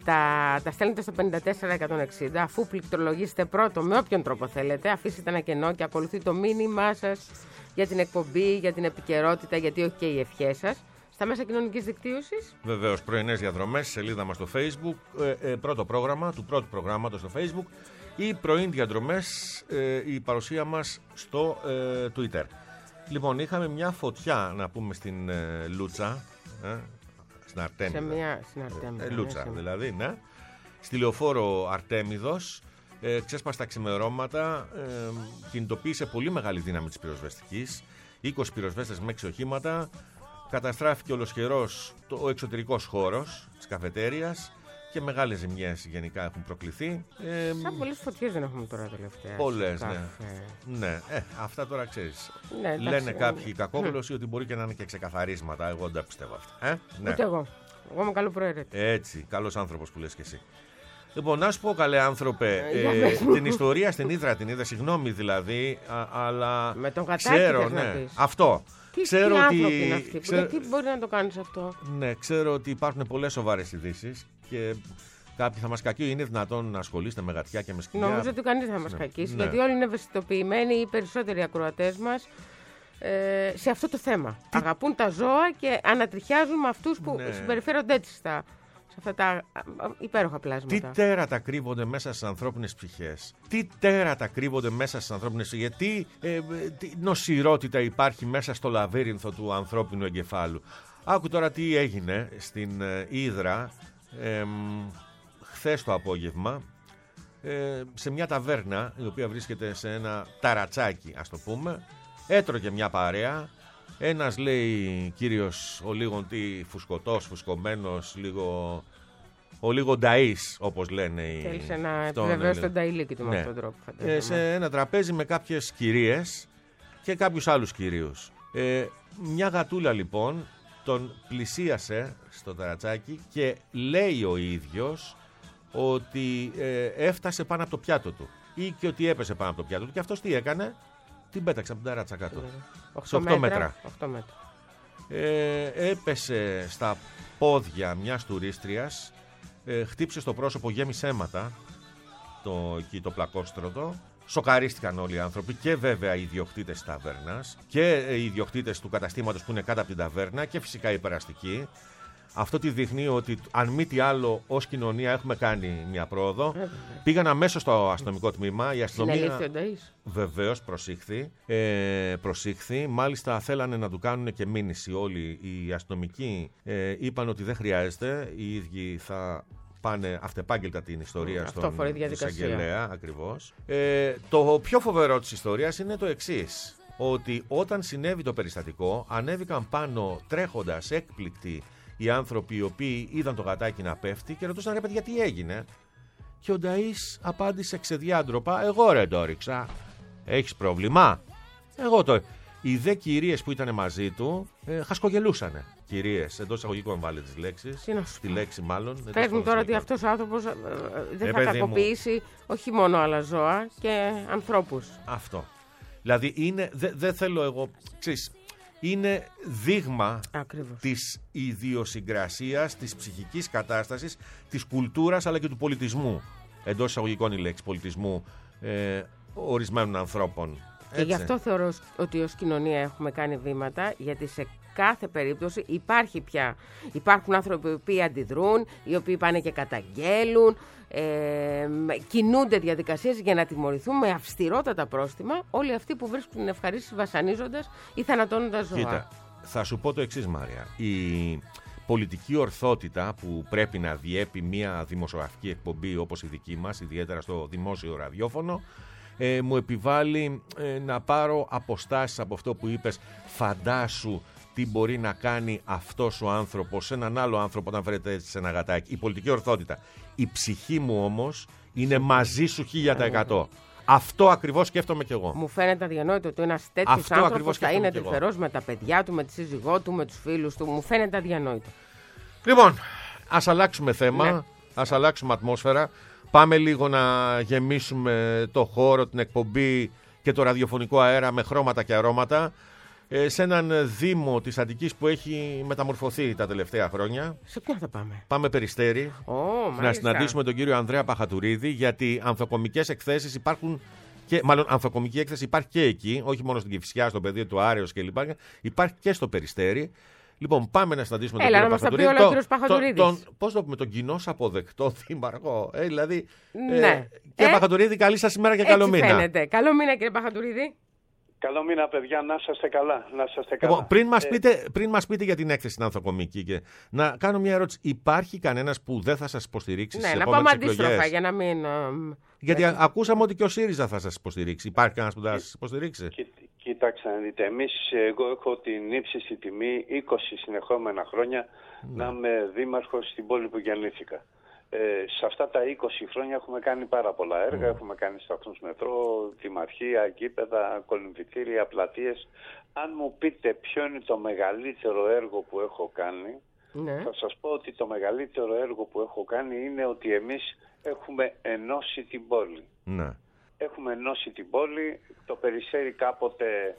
Τα στέλνετε στο 54160. Αφού πληκτρολογήσετε πρώτο με όποιον τρόπο θέλετε, αφήσετε ένα κενό και ακολουθεί το μήνυμά σας για την εκπομπή, για την επικαιρότητα, γιατί όχι και οι ευχές σας. Στα μέσα κοινωνικής δικτύωσης. Βεβαίως, πρωινές διαδρομές, σελίδα μας στο Facebook, πρώτο πρόγραμμα του πρώτου προγράμματος στο Facebook, ή πρωίν διαδρομές, η παρουσία μας στο Twitter. Λοιπόν, είχαμε μια φωτιά, να πούμε, στην Λούτσα, στην Αρτέμιδα. Στην Αρτέμιδα. Λούτσα, δηλαδή, ναι. Στη λεωφόρο Αρτέμιδος, ξέσπασε τα ξημερώματα, κινητοποίησε πολύ μεγάλη δύναμη της πυροσβεστικής, 20 πυροσβέστες με 6 οχήματα. Καταστράφηκε ολοσχερός ο εξωτερικός χώρος της καφετέριας και μεγάλες ζημιές γενικά έχουν προκληθεί. Σαν πολλές φωτιές δεν έχουμε τώρα τελευταία. Πολλές, ναι. Ναι, αυτά τώρα ξέρεις. Ναι, λένε κάποιοι κακόγλωσσοι ότι μπορεί και να είναι και ξεκαθαρίσματα. Εγώ δεν τα πιστεύω αυτά. Ναι. Ούτε εγώ. Εγώ είμαι καλοπροαίρετη. Έτσι, καλός άνθρωπος που λες και εσύ. Λοιπόν, να σου πω, καλέ άνθρωπε, την ιστορία στην Ύδρα την είδα, συγγνώμη δηλαδή, αλλά με τον ξέρω, ναι, αυτό. Ξέρω τι άνθρωποι είναι αυτοί, γιατί μπορεί να το κάνεις αυτό. Ναι, ξέρω ότι υπάρχουν πολλές σοβαρές ειδήσεις και κάποιοι θα μας κακεί. Είναι δυνατόν να ασχολείστε με γατιά και με σκυλιά? Νομίζω ότι κανείς δεν θα μας κακίσει, γιατί όλοι είναι ευαισθητοποιημένοι, οι περισσότεροι ακροατές μας. σε αυτό το θέμα. Αγαπούν τα ζώα και ανατριχιάζουν με αυτούς που συμπεριφέρονται έτσι σε αυτά τα υπέροχα πλάσματα. Τι τέρατα κρύβονται μέσα στις ανθρώπινες ψυχές. Τι τέρατα κρύβονται μέσα στις ανθρώπινες ψυχές. Τι νοσηρότητα υπάρχει μέσα στο λαβύρινθο του ανθρώπινου εγκεφάλου. Άκου τώρα τι έγινε στην Ύδρα χθες το απόγευμα, σε μια ταβέρνα η οποία βρίσκεται σε ένα ταρατσάκι, ας το πούμε. Έτρωγε μια παρέα. Ένας λέει κύριος ο λίγο φουσκωτός, φουσκωμένος, ο λίγο νταΐς, όπως λένε. Θέλησε να επιβεβαιώσει τον νταΐλίκι του με αυτόν τον τρόπο, φαντάζομαι. Σε ένα τραπέζι με κάποιες κυρίες και κάποιους άλλους κυρίους. Μια γατούλα λοιπόν τον πλησίασε στο ταρατσάκι και λέει ο ίδιος ότι έφτασε πάνω από το πιάτο του ή και ότι έπεσε πάνω από το πιάτο του, και αυτός τι έκανε? Την πέταξε από την ταράτσα κάτω. 8 μέτρα. 8 μέτρα. Έπεσε στα πόδια μιας τουρίστριας, χτύπησε στο πρόσωπο, γέμισε αίματα το πλακόστρωτο. Σοκαρίστηκαν όλοι οι άνθρωποι και βέβαια οι ιδιοκτήτες της ταβέρνας και οι ιδιοκτήτες του καταστήματος που είναι κάτω από την ταβέρνα και φυσικά οι περαστικοί. Αυτό τι δείχνει? Ότι αν μη τι άλλο ως κοινωνία έχουμε κάνει μια πρόοδο. Πήγαν αμέσως στο αστυνομικό τμήμα. Η αστυνομία βεβαίως προσήχθη. Μάλιστα θέλανε να του κάνουν και μήνυση όλοι. Οι αστυνομικοί είπαν ότι δεν χρειάζεται. Οι ίδιοι θα πάνε αυτεπάγγελτα την ιστορία στον εισαγγελέα. Ακριβώς. Το πιο φοβερό της ιστορίας είναι το εξής. Ότι όταν συνέβη το περιστατικό, ανέβηκαν πάνω τρέχοντας έκπληκτοι οι άνθρωποι οι οποίοι είδαν το γατάκι να πέφτει και ρωτούσαν, ρε παιδιά, τι έγινε? Και ο νταΐς απάντησε ξεδιάντροπα, εγώ ρε το ρίξα. Έχεις πρόβλημα? Εγώ το... Οι δε κυρίες που ήταν μαζί του χασκογελούσανε. Κυρίες, εντός εισαγωγικών βάλε τις λέξεις. Τη λέξη μάλλον. Πες μου τώρα ότι αυτός ο άνθρωπος δεν θα κακοποιήσει όχι μόνο άλλα ζώα και ανθρώπους. Αυτό. Δηλαδή είναι, δεν θέλω εγώ, ξέρεις, είναι δείγμα της ιδιοσυγκρασίας, της ψυχικής κατάστασης, της κουλτούρας αλλά και του πολιτισμού. Εντός εισαγωγικών η λέξη πολιτισμού ορισμένων ανθρώπων. Και γι' αυτό θεωρώ ότι ως κοινωνία έχουμε κάνει βήματα, γιατί σε κάθε περίπτωση υπάρχουν άνθρωποι οι οποίοι αντιδρούν, οι οποίοι πάνε και καταγγέλουν, κινούνται διαδικασίες για να τιμωρηθούν με αυστηρότατα πρόστιμα όλοι αυτοί που βρίσκουν την ευχαρίστηση βασανίζοντας ή θανατώνοντας ζώα. Κοίτα, θα σου πω το εξής, Μάρια. Η πολιτική ορθότητα που πρέπει να διέπει μια δημοσιογραφική εκπομπή όπως η δική μας, ιδιαίτερα στο δημόσιο ραδιόφωνο, μου επιβάλλει να πάρω αποστάσεις από αυτό που είπες. Φαντάσου τι μπορεί να κάνει αυτός ο άνθρωπος σε έναν άλλο άνθρωπο όταν φέρεται έτσι σε ένα γατάκι. Η πολιτική ορθότητα. Η ψυχή μου όμως είναι μαζί σου 1000%. Αυτό ακριβώς σκέφτομαι κι εγώ. Μου φαίνεται αδιανόητο ότι ένας τέτοιος άνθρωπος θα είναι τρυφερός με τα παιδιά του, με τη σύζυγό του, με τους φίλους του. Μου φαίνεται αδιανόητο. Λοιπόν, ας αλλάξουμε θέμα, ναι. Ας αλλάξουμε ατμόσφαιρα. Πάμε λίγο να γεμίσουμε το χώρο, την εκπομπή και το ραδιοφωνικό αέρα με χρώματα και αρώματα. Σε έναν δήμο της Αττικής που έχει μεταμορφωθεί τα τελευταία χρόνια. Σε ποιο θα πάμε? Πάμε Περιστέρι. Να συναντήσουμε τον κύριο Ανδρέα Παχατουρίδη, γιατί ανθοκομικές εκθέσεις υπάρχουν. Μάλλον ανθοκομική έκθεση υπάρχει και εκεί, όχι μόνο στην Κηφισιά, στο πεδίο του Άρεως κλπ. Υπάρχει και στο Περιστέρι. Λοιπόν, πάμε να συναντήσουμε τον κύριο Παχατουρίδη. Πώς το πούμε, τον κοινώς αποδεκτό δήμαρχο. Δηλαδή. Ναι. Κύριε Παχατουρίδη, καλή σας ημέρα και καλό μήνα. Φαίνεται. Καλό μήνα, κύριε Παχατουρίδη. Καλό μήνα, παιδιά, να είστε καλά. Λοιπόν, πριν μας πείτε για την έκθεση στην ανθοκομική, και να κάνω μια ερώτηση. Υπάρχει κανένας που δεν θα σας υποστηρίξει στις επόμενες εκλογές? Ναι, να πάμε αντίστροφα για να μην. Γιατί ακούσαμε ότι και ο ΣΥΡΙΖΑ θα σας υποστηρίξει. Υπάρχει κανένας που θα σας υποστηρίξει? Κοιτάξτε να δείτε, εγώ έχω την ύψιστη τιμή 20 συνεχόμενα χρόνια να είμαι δήμαρχος στην πόλη που γεννήθηκα. Σε αυτά τα 20 χρόνια έχουμε κάνει πάρα πολλά έργα. Έχουμε κάνει σταθμούς μετρό, δημαρχία, γήπεδα, κολυμβητήρια, πλατείες. Αν μου πείτε ποιο είναι το μεγαλύτερο έργο που έχω κάνει, θα σας πω ότι το μεγαλύτερο έργο που έχω κάνει είναι ότι εμείς έχουμε ενώσει την πόλη. Ναι. Έχουμε ενώσει την πόλη. Το Περιστέρι κάποτε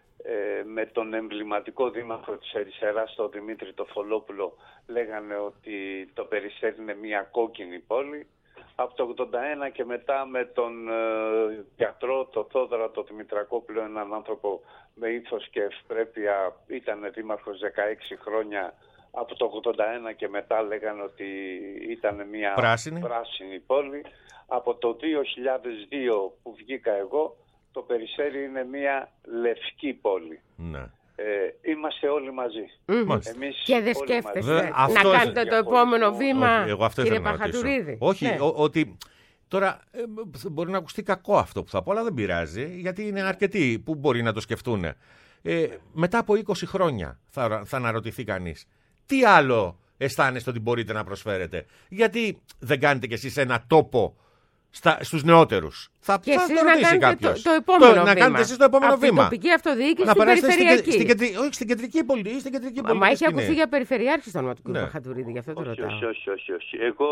με τον εμβληματικό δήμαρχο της αριστεράς, τον Δημήτρη Τοφολόπουλο, λέγανε ότι το Περιστέρι είναι μια κόκκινη πόλη. Από το 81 και μετά με τον γιατρό, το Θόδωρα, το Δημητρακόπουλο, έναν άνθρωπο με ήθος και ευπρέπεια, ήταν δήμαρχος 16 χρόνια. Από το 81 και μετά λέγανε ότι ήταν μια πράσινη πόλη. Από το 2002 που βγήκα εγώ, το Περιστέρι είναι μια λευκή πόλη. Ναι. Είμαστε όλοι μαζί. Εμείς και δεν σκέφτεστε να κάνετε το επόμενο βήμα, κύριε Παχατουρίδη? Όχι, ναι. Ότι τώρα μπορεί να ακουστεί κακό αυτό που θα πω, αλλά δεν πειράζει, γιατί είναι αρκετοί που μπορεί να το σκεφτούν. Μετά από 20 χρόνια θα αναρωτηθεί κανείς, τι άλλο αισθάνεστε ότι μπορείτε να προσφέρετε? Γιατί δεν κάνετε κι εσείς ένα τόπο στους νεότερους? Θα το ρωτήσει κάποιος. Το επόμενο βήμα. Να κάνετε εσείς το επόμενο βήμα. Από την τοπική αυτοδιοίκηση στην περιφερειακή. Όχι, στην κεντρική πολιτική σκηνή. Μα έχει ακουστεί για περιφερειάρχη στο όνομα του κ. Παχατουρίδη, γι' αυτό το ρωτάω. Όχι. Εγώ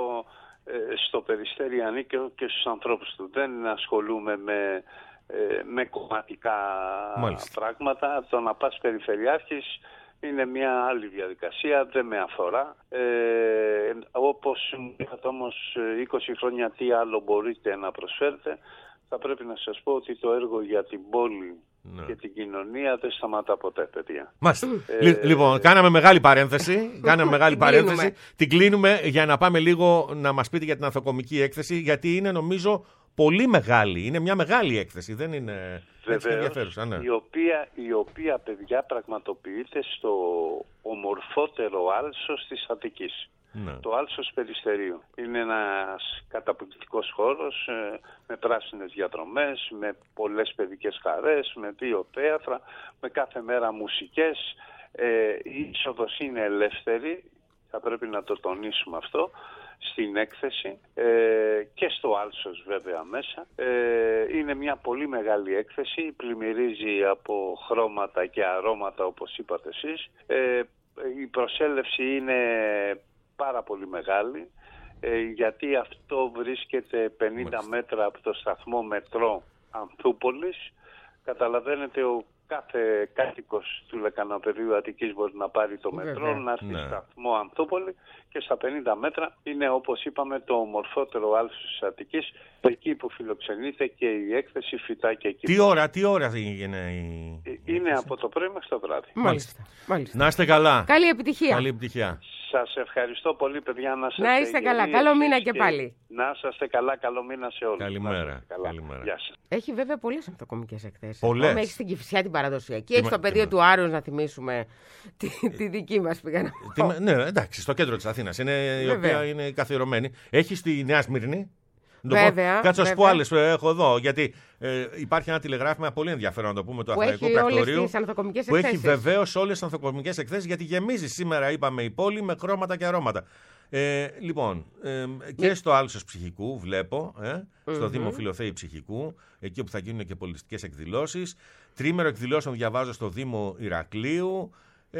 στο Περιστέρι ανήκω και στους ανθρώπους του. Δεν ασχολούμαι με κομματικά πράγματα. Το να πας περιφερειάρχης είναι μια άλλη διαδικασία, δεν με αφορά. Όπως μου είπατε όμως 20 χρόνια τι άλλο μπορείτε να προσφέρετε, θα πρέπει να σας πω ότι το έργο για την πόλη και την κοινωνία δεν σταματά ποτέ, παιδιά. Λοιπόν, κάναμε μεγάλη παρένθεση. Την κλείνουμε για να πάμε λίγο να μας πείτε για την ανθοκομική έκθεση, γιατί είναι νομίζω πολύ μεγάλη. Είναι μια μεγάλη έκθεση, δεν είναι ενδιαφέρουσα. Ναι. Η οποία, παιδιά, πραγματοποιείται στο ομορφότερο άλσος της Αττικής. Ναι. Το άλσος Περιστερίου. Είναι ένας καταπληκτικός χώρος με πράσινες διαδρομές, με πολλές παιδικές χαρές, με 2 θέατρα, με κάθε μέρα μουσικές. Η είσοδος είναι ελεύθερη, θα πρέπει να το τονίσουμε αυτό, στην έκθεση και στο άλσος βέβαια μέσα. Είναι μια πολύ μεγάλη έκθεση, πλημμυρίζει από χρώματα και αρώματα όπως είπατε εσείς. Η προσέλευση είναι πάρα πολύ μεγάλη, γιατί αυτό βρίσκεται 50 μέτρα από το σταθμό μετρό Ανθούπολης. Καταλαβαίνετε, ο κάθε κάτοικος του Λεκανοπεδίου Αττικής μπορεί να πάρει το μετρό, να έρθει σταθμό Ανθούπολη, και στα 50 μέτρα είναι, όπως είπαμε, το ομορφότερο άλσος της Αττικής, εκεί που φιλοξενείται και η έκθεση Φυτάκια εκεί. Τι ώρα έγινε είναι από το πρωί μέχρι το βράδυ. Μάλιστα. Να είστε καλά. Καλή επιτυχία. Σας ευχαριστώ πολύ, παιδιά. Να είστε καλά. Καλό μήνα και πάλι. Να είστε καλά. Καλό μήνα σε όλους. Καλημέρα. Γεια σας. Έχει βέβαια πολλές ανθοκομικές εκθέσεις. Πολλές. Έχει στην Κηφισιά την παραδοσιακή. Έχει στο πεδίο του Άρους, να θυμίσουμε τη δική μας πήγα να πω. Ναι, εντάξει, στο κέντρο της Αθήνας. Η οποία είναι καθιερωμένη. Έχει στη Νέα Σμύρνη. Βέβαια. Κάτσε να σου πω άλλες έχω εδώ. Γιατί υπάρχει ένα τηλεγράφημα πολύ ενδιαφέρον να το πούμε του Αθηναϊκού Πρακτορείου. Που έχει βεβαίως όλες τις ανθοκομικές εκθέσεις, γιατί γεμίζει σήμερα, είπαμε, η πόλη με χρώματα και αρώματα. Λοιπόν, και στο άλσος Ψυχικού βλέπω, στο Δήμο Φιλοθέη Ψυχικού, εκεί όπου θα γίνουν και πολιτιστικές εκδηλώσεις. Τρίμερο εκδηλώσεων διαβάζω στο Δήμο Ηρακλείου.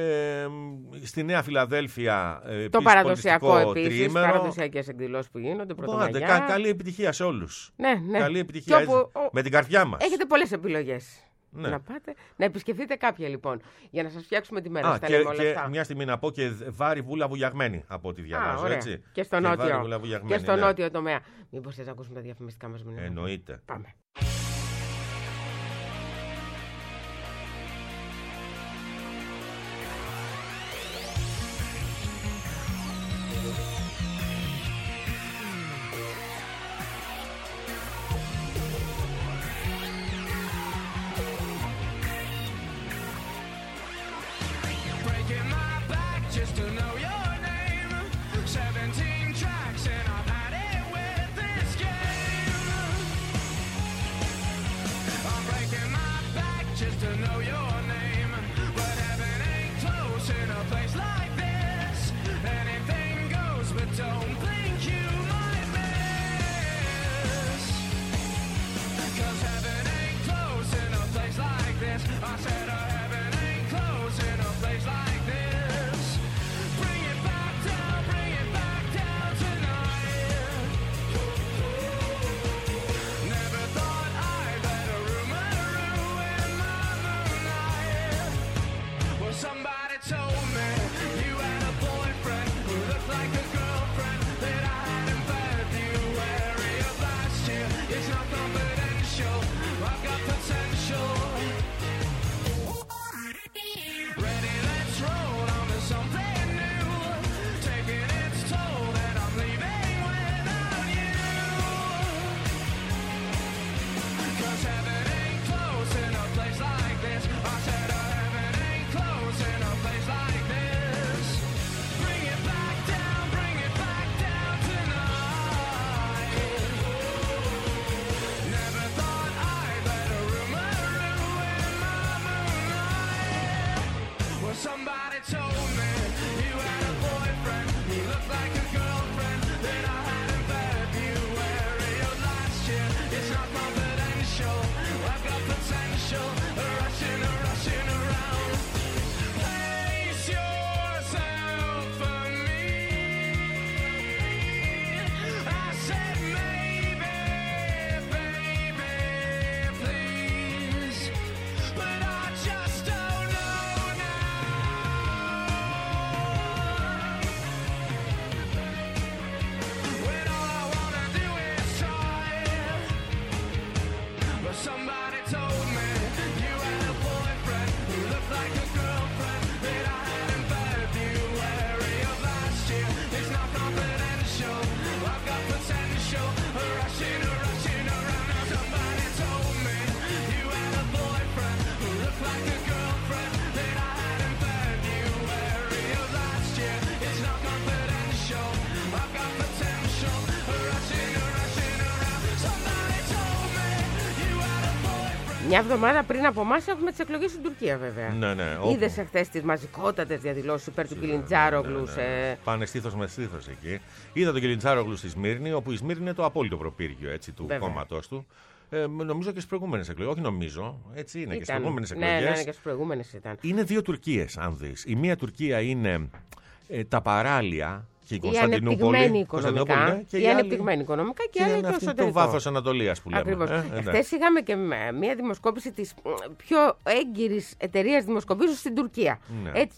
Στη Νέα Φιλαδέλφια το παραδοσιακό επίσης, παραδοσιακές εκδηλώσεις που γίνονται. Καλή επιτυχία σε όλους. Ναι. Καλή επιτυχία με την καρδιά μας. Έχετε πολλές επιλογές. Ναι. Να πάτε, να επισκεφτείτε κάποια λοιπόν, για να σας φτιάξουμε τη μέρα. Και μια στιγμή να πω και Βάρη Βούλα Βουγιαγμένη από ό,τι διαβάζω. Έτσι. Και στο νότιο τομέα. Μήπως θες να ακούσουμε τα διαφημιστικά μας μηνύματα? Εννοείται. Πάμε. not confidential. I've got potential. Ready, let's roll on to something new. Taking its toll that I'm leaving without you. 'Cause heaven ain't close in a place like this. I said heaven ain't close in a place like this. Bring it back down tonight. Never thought I'd let a rumor ruin my moonlight. Well, somebody told me you had a boyfriend who looked like a girlfriend that I had in February of last year. It's not confidential. I've got potential. Rushing around. Place yourself for me. I said maybe, baby, please. But I just don't know now. When all I wanna do is try. But somebody told me you had a boyfriend who looked like a girlfriend that I had in February of last year. It's not confidential. I've got potential. Rushing around. Now somebody told me you had a boyfriend who looked like a girlfriend that I had in February of last year. It's not confidential. I've got potential. Rushing around. Somebody told me you had a boyfriend. Μια εβδομάδα πριν από εμάς έχουμε τις εκλογές στην Τουρκία, βέβαια. Ναι. Είδες εχθές τις μαζικότατες διαδηλώσεις υπέρ του Κιλιντζάρογλου. Πάνε στήθος με στήθος εκεί. Είδα τον Κιλιντζάρογλου στη Σμύρνη, όπου η Σμύρνη είναι το απόλυτο προπύργιο έτσι, του κόμματός του. Νομίζω και στις προηγούμενες εκλογές. Όχι νομίζω, έτσι είναι. Και στις προηγούμενες εκλογές. Ναι, και στις προηγούμενες ήταν. Είναι δύο Τουρκίες, αν δεις. Η μία Τουρκία είναι τα παράλια και η Κωνσταντινούπολη. Η ανεπτυγμένη οικονομικά και η άλλη το εσωτερικό. Το βάθος Ανατολίας που λέμε. Ακριβώς. Χθες είχαμε και μια δημοσκόπηση της πιο έγκυρης εταιρείας δημοσκοπήσεων στην Τουρκία. Ναι. Έτσι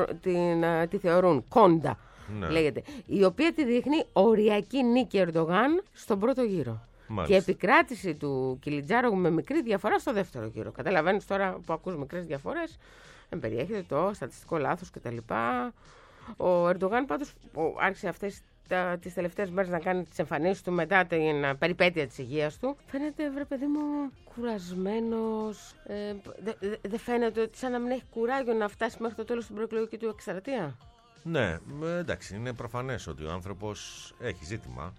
τη θεωρούν. Κόντα λέγεται. Η οποία τη δείχνει οριακή νίκη Ερντογάν στον πρώτο γύρο. Μάλιστα. Και επικράτηση του Κιλιτζάρογλου με μικρή διαφορά στο δεύτερο γύρο. Καταλαβαίνεις τώρα που ακούς μικρές διαφορές, περιέχεται το στατιστικό λάθος κτλ. Ο Ερντογάν πάντως άρχισε αυτές τις τελευταίες μέρες να κάνει τις εμφανίσεις του μετά την περιπέτεια της υγείας του. Φαίνεται, βρε παιδί μου, κουρασμένος. Δεν φαίνεται ότι σαν να μην έχει κουράγιο να φτάσει μέχρι το τέλος στην προεκλογική του εκστρατεία? Ναι, εντάξει, είναι προφανές ότι ο άνθρωπος έχει ζήτημα.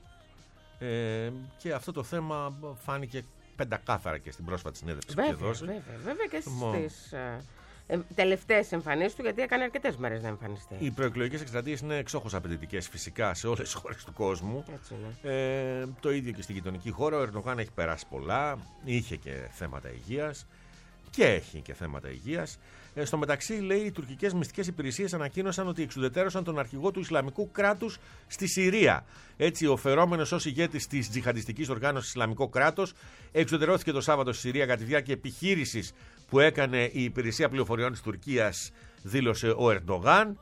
Και αυτό το θέμα φάνηκε πεντακάθαρα και στην πρόσφατη συνέντευξη που είχε δώσει. Βέβαια και στις τελευταίες εμφανίσεις του, γιατί έκανε αρκετές μέρες να εμφανιστεί. Οι προεκλογικές εκστρατείες είναι εξόχως απαιτητικές φυσικά σε όλες τις χώρες του κόσμου. Έτσι είναι. Το ίδιο και στη γειτονική χώρα. Ο Ερντογάν έχει περάσει πολλά, είχε και θέματα υγείας και έχει και θέματα υγείας. Στο μεταξύ, λέει, οι τουρκικές μυστικές υπηρεσίες ανακοίνωσαν ότι εξουδετερώσαν τον αρχηγό του Ισλαμικού κράτους στη Συρία. Έτσι, ο φερόμενος ως ηγέτης της τζιχαντιστικής οργάνωσης Ισλαμικό κράτος εξουδετερώθηκε το Σάββατο στη Συρία κατά τη διάρκεια επιχείρησης που έκανε η Υπηρεσία Πληροφοριών της Τουρκίας, δήλωσε ο Ερντογάν.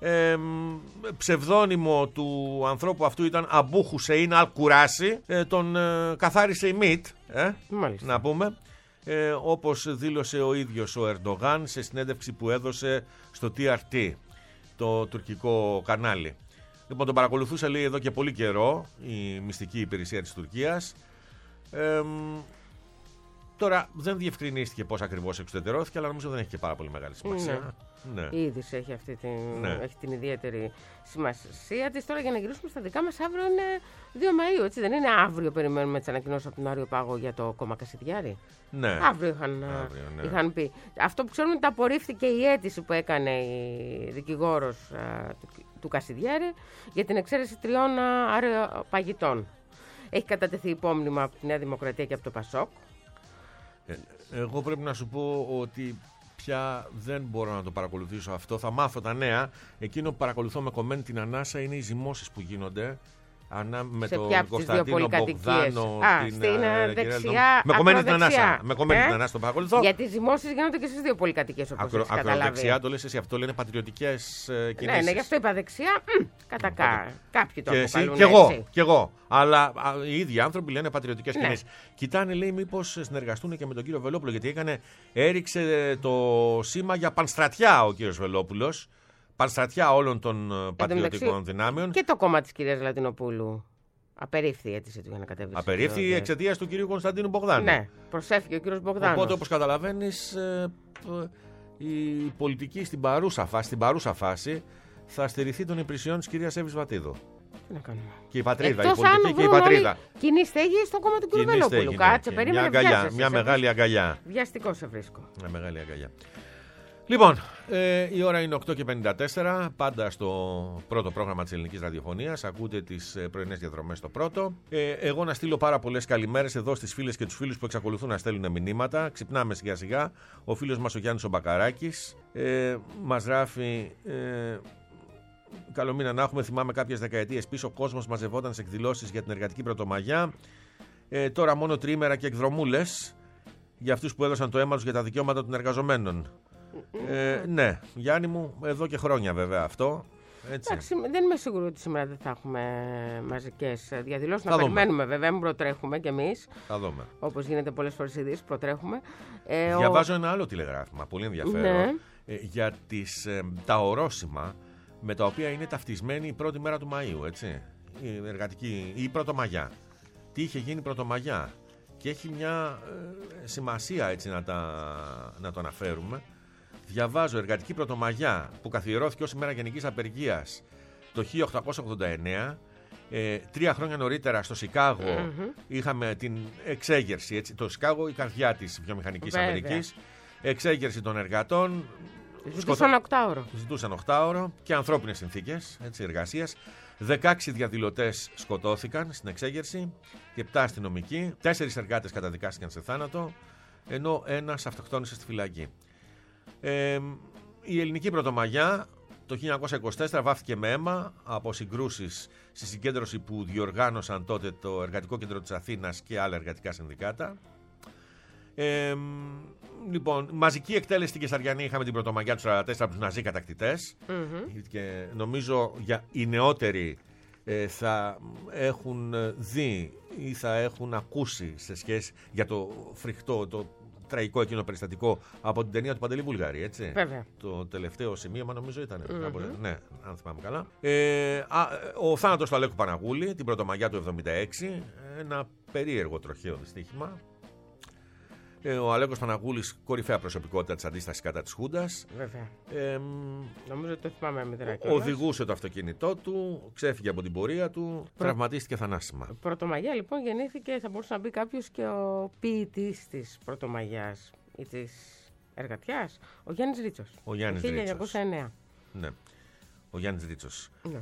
Ψευδόνυμο του ανθρώπου αυτού ήταν Αμπού Χουσέιν Αλ Κουράσι. Τον καθάρισε η ΜΙΤ, να πούμε. Όπως δήλωσε ο ίδιος ο Ερντογάν σε συνέντευξη που έδωσε στο TRT, το τουρκικό κανάλι. Λοιπόν, τον παρακολουθούσε, λέει, εδώ και πολύ καιρό η μυστική υπηρεσία της Τουρκίας. Τώρα δεν διευκρινίστηκε πώς ακριβώς εξουδετερώθηκε, αλλά νομίζω δεν έχει και πάρα πολύ μεγάλη σημασία. Ναι. Η είδηση έχει, έχει την ιδιαίτερη σημασία της. Τώρα, για να γυρίσουμε στα δικά μας, αύριο είναι 2 Μαΐου, έτσι δεν είναι? Αύριο περιμένουμε τις ανακοινώσεις από τον Άριο Πάγο για το κόμμα Κασιδιάρη. Ναι. Αύριο είχαν πει. Αυτό που ξέρουμε είναι ότι απορρίφθηκε η αίτηση που έκανε η δικηγόρος του Κασιδιάρη για την εξαίρεση 3 αεροπαγητών. Έχει κατατεθεί υπόμνημα από τη Νέα Δημοκρατία και από το Πασόκ. Εγώ πρέπει να σου πω ότι πια δεν μπορώ να το παρακολουθήσω αυτό. Θα μάθω τα νέα. Εκείνο που παρακολουθώ με κομμένη την ανάσα είναι οι ζυμώσεις που γίνονται με σε τον ποια από τις δύο Κωνσταντίνο πολυκατοικίες? Μπογδάνο. Στην δεξιά. Με κομμένη την ακροδεξιά. ανάσα. Με κομμένη την ανάσα, το παρακολουθώ. Γιατί οι ζυμώσεις γίνονται και στις δύο πολυκατοικίες, όπως έχεις καταλάβει. Ακροδεξιά το λες εσύ, αυτό λένε πατριωτικές κινήσεις. Ναι, γι' αυτό είπα δεξιά. Κατά κάποιοι το αποκαλούν Κι εγώ. Αλλά οι ίδιοι άνθρωποι λένε πατριωτικές κινήσεις. Κοιτάνε, λέει, μήπως συνεργαστούν και με τον κύριο Βελόπουλο, γιατί έριξε το σήμα για πανστρατιά ο κύριος Βελόπουλος. Πανστρατιά όλων των πατριωτικών δυνάμεων. Και το κόμμα της κυρίας Λατινοπούλου απερίφθη η αίτηση του για να κατέβει. Απερίφθη εξαιτίας του κυρίου Κωνσταντίνου Μπογδάνου. Ναι, προσέφηκε ο κύριος Μπογδάνος. Οπότε, όπως καταλαβαίνεις, η πολιτική στην παρούσα φάση θα στηριχθεί των υπηρεσιών της κυρίας Εύης Βατίδου. Τι να κάνουμε. Και η πατρίδα, Εκτός η πολιτική και η πατρίδα. Κοινή στέγη στο κόμμα του κ. Βελόπουλου. Κάτσε, περίμενε. Μια μεγάλη αγκαλιά. Βιαστικό σε βρίσκω. Μια μεγάλη αγκαλιά. Λοιπόν, η ώρα είναι 8:54, πάντα στο πρώτο πρόγραμμα της ελληνικής ραδιοφωνίας. Ακούτε τις πρωινές διαδρομές στο πρώτο. Εγώ να στείλω πάρα πολλές καλημέρες εδώ στις φίλες και τους φίλους που εξακολουθούν να στέλνουν μηνύματα. Ξυπνάμε σιγά σιγά. Ο φίλος μας ο Γιάννης ο Μπακαράκης μας γράφει... Καλό μήνα να έχουμε. Θυμάμαι κάποιες δεκαετίες πίσω ο κόσμος μαζευόταν σε εκδηλώσεις για την εργατική πρωτομαγιά. Τώρα μόνο τριήμερα και εκδρομούλες για αυτούς που έδωσαν το αίμα τους για τα δικαιώματα των εργαζομένων. Ναι, Γιάννη μου, εδώ και χρόνια βέβαια αυτό. Έτσι. Εντάξει, δεν είμαι σίγουρη ότι σήμερα δεν θα έχουμε μαζικές διαδηλώσεις. Να περιμένουμε βέβαια, μην προτρέχουμε κι εμείς. Θα δούμε. Όπως γίνεται πολλές φορές οι ειδήσεις, προτρέχουμε. Διαβάζω ένα άλλο τηλεγράφημα, πολύ ενδιαφέρον. Ναι. Για τα ορόσημα με τα οποία είναι ταυτισμένη η πρώτη μέρα του Μαΐου, έτσι. Η εργατική, η πρωτομαγιά. Τι είχε γίνει πρωτομαγιά. Και έχει μια σημασία έτσι να το αναφέρουμε. Διαβάζω εργατική πρωτομαγιά που καθιερώθηκε ως ημέρα γενικής απεργίας το 1889. 3 χρόνια νωρίτερα στο Σικάγο είχαμε την εξέγερση. Έτσι, το Σικάγο η καρδιά της βιομηχανικής Αμερικής. Εξέγερση των εργατών. Ζητούσαν 8ωρο και ανθρώπινες συνθήκες εργασίας. 16 διαδηλωτές σκοτώθηκαν στην εξέγερση και 7 αστυνομικοί. 4 εργάτες καταδικάστηκαν σε θάνατο, ενώ ένας αυτοκτόνησε στη φυλακή. Η ελληνική πρωτομαγιά το 1924 βάφτηκε με αίμα από συγκρούσεις στη συγκέντρωση που διοργάνωσαν τότε το Εργατικό Κέντρο της Αθήνας και άλλα εργατικά συνδικάτα. Λοιπόν, μαζική εκτέλεση στην Κεσαριανή είχαμε την πρωτομαγιά του 1944 από τους ναζί κατακτητές. Και νομίζω οι νεότεροι θα έχουν δει ή θα έχουν ακούσει σε σχέση για το φρικτό, το τραγικό εκείνο περιστατικό από την ταινία του Παντελή Βουλγάρη, έτσι. Βέβαια. Το τελευταίο σημείωμα νομίζω ήταν. Ναι, αν θυμάμαι καλά. Ο θάνατος του Αλέκου Παναγούλη την πρωτομαγιά του 1976. Ένα περίεργο τροχαίο δυστύχημα. Ο Αλέκος Παναγούλης, κορυφαία προσωπικότητα της αντίστασης κατά της Χούντας. Βέβαια. Νομίζω ότι το θυμάμαι μητράκι. Οδηγούσε το αυτοκίνητό του, ξέφυγε από την πορεία του, τραυματίστηκε θανάσιμα. Πρωτομαγιά λοιπόν γεννήθηκε, θα μπορούσε να μπει κάποιος και ο ποιητής της Πρωτομαγιάς ή της Εργατιάς, ο Γιάννης Ρίτσος. Ο Γιάννης το 1909. Ρίτσος. Ναι, ο Γιάννης Ρίτσος. Ναι.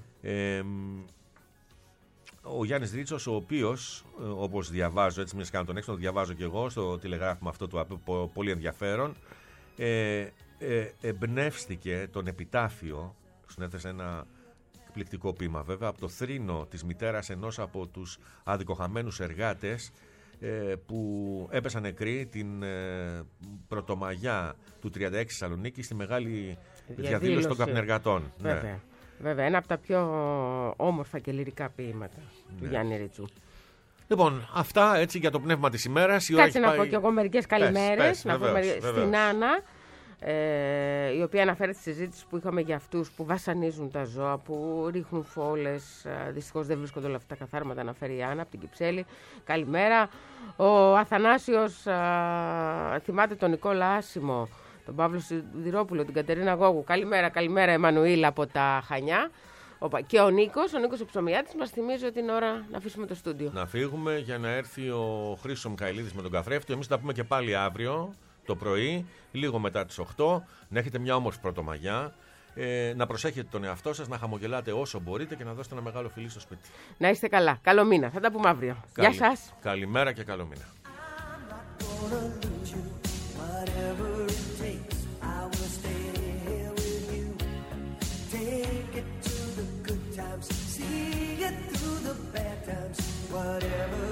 Ο Γιάννης Ρίτσος, ο οποίος, όπως διαβάζω, έτσι μιας κάνω τον έξω, το διαβάζω και εγώ στο τηλεγράφημα αυτό του πολύ ενδιαφέρον, εμπνεύστηκε τον επιτάφιο, συνέθεσε ένα εκπληκτικό ποίημα βέβαια, από το θρήνο της μητέρας ενός από τους αδικοχαμένους εργάτες που έπεσαν νεκροί την πρωτομαγιά του 36 Θεσσαλονίκη στη μεγάλη διαδήλωση των καπνεργατών. Βέβαια. Ναι. Βέβαια, ένα από τα πιο όμορφα και λυρικά ποίηματα του Γιάννη Ρίτσου. Λοιπόν, αυτά έτσι για το πνεύμα της ημέρας. Κάτσε να πω κι εγώ μερικές καλημέρες. Στην Άννα, η οποία αναφέρεται στη συζήτηση που είχαμε για αυτούς που βασανίζουν τα ζώα, που ρίχνουν φόλες. Δυστυχώς δεν βρίσκονται όλα αυτά τα καθάρματα, αναφέρει η Άννα από την Κυψέλη. Καλημέρα. Ο Αθανάσιος θυμάται τον Νικόλα Άσιμο, τον Παύλο Σιδηρόπουλο, την Κατερίνα Γόγου. Καλημέρα, Εμμανουήλ από τα Χανιά. Και ο Νίκος ο Ψωμιάτης μας θυμίζει ότι είναι ώρα να αφήσουμε το στούντιο. Να φύγουμε για να έρθει ο Χρήστος Μιχαηλίδης με τον καθρέφτη. Εμείς θα τα πούμε και πάλι αύριο το πρωί, λίγο μετά τις 8. Να έχετε μια όμορφη πρωτομαγιά. Να προσέχετε τον εαυτό σας, να χαμογελάτε όσο μπορείτε και να δώσετε ένα μεγάλο φιλί στο σπίτι. Να είστε καλά. Καλό μήνα. Θα τα πούμε αύριο. Γεια σας. Καλημέρα και καλό μήνα. See it through the whatever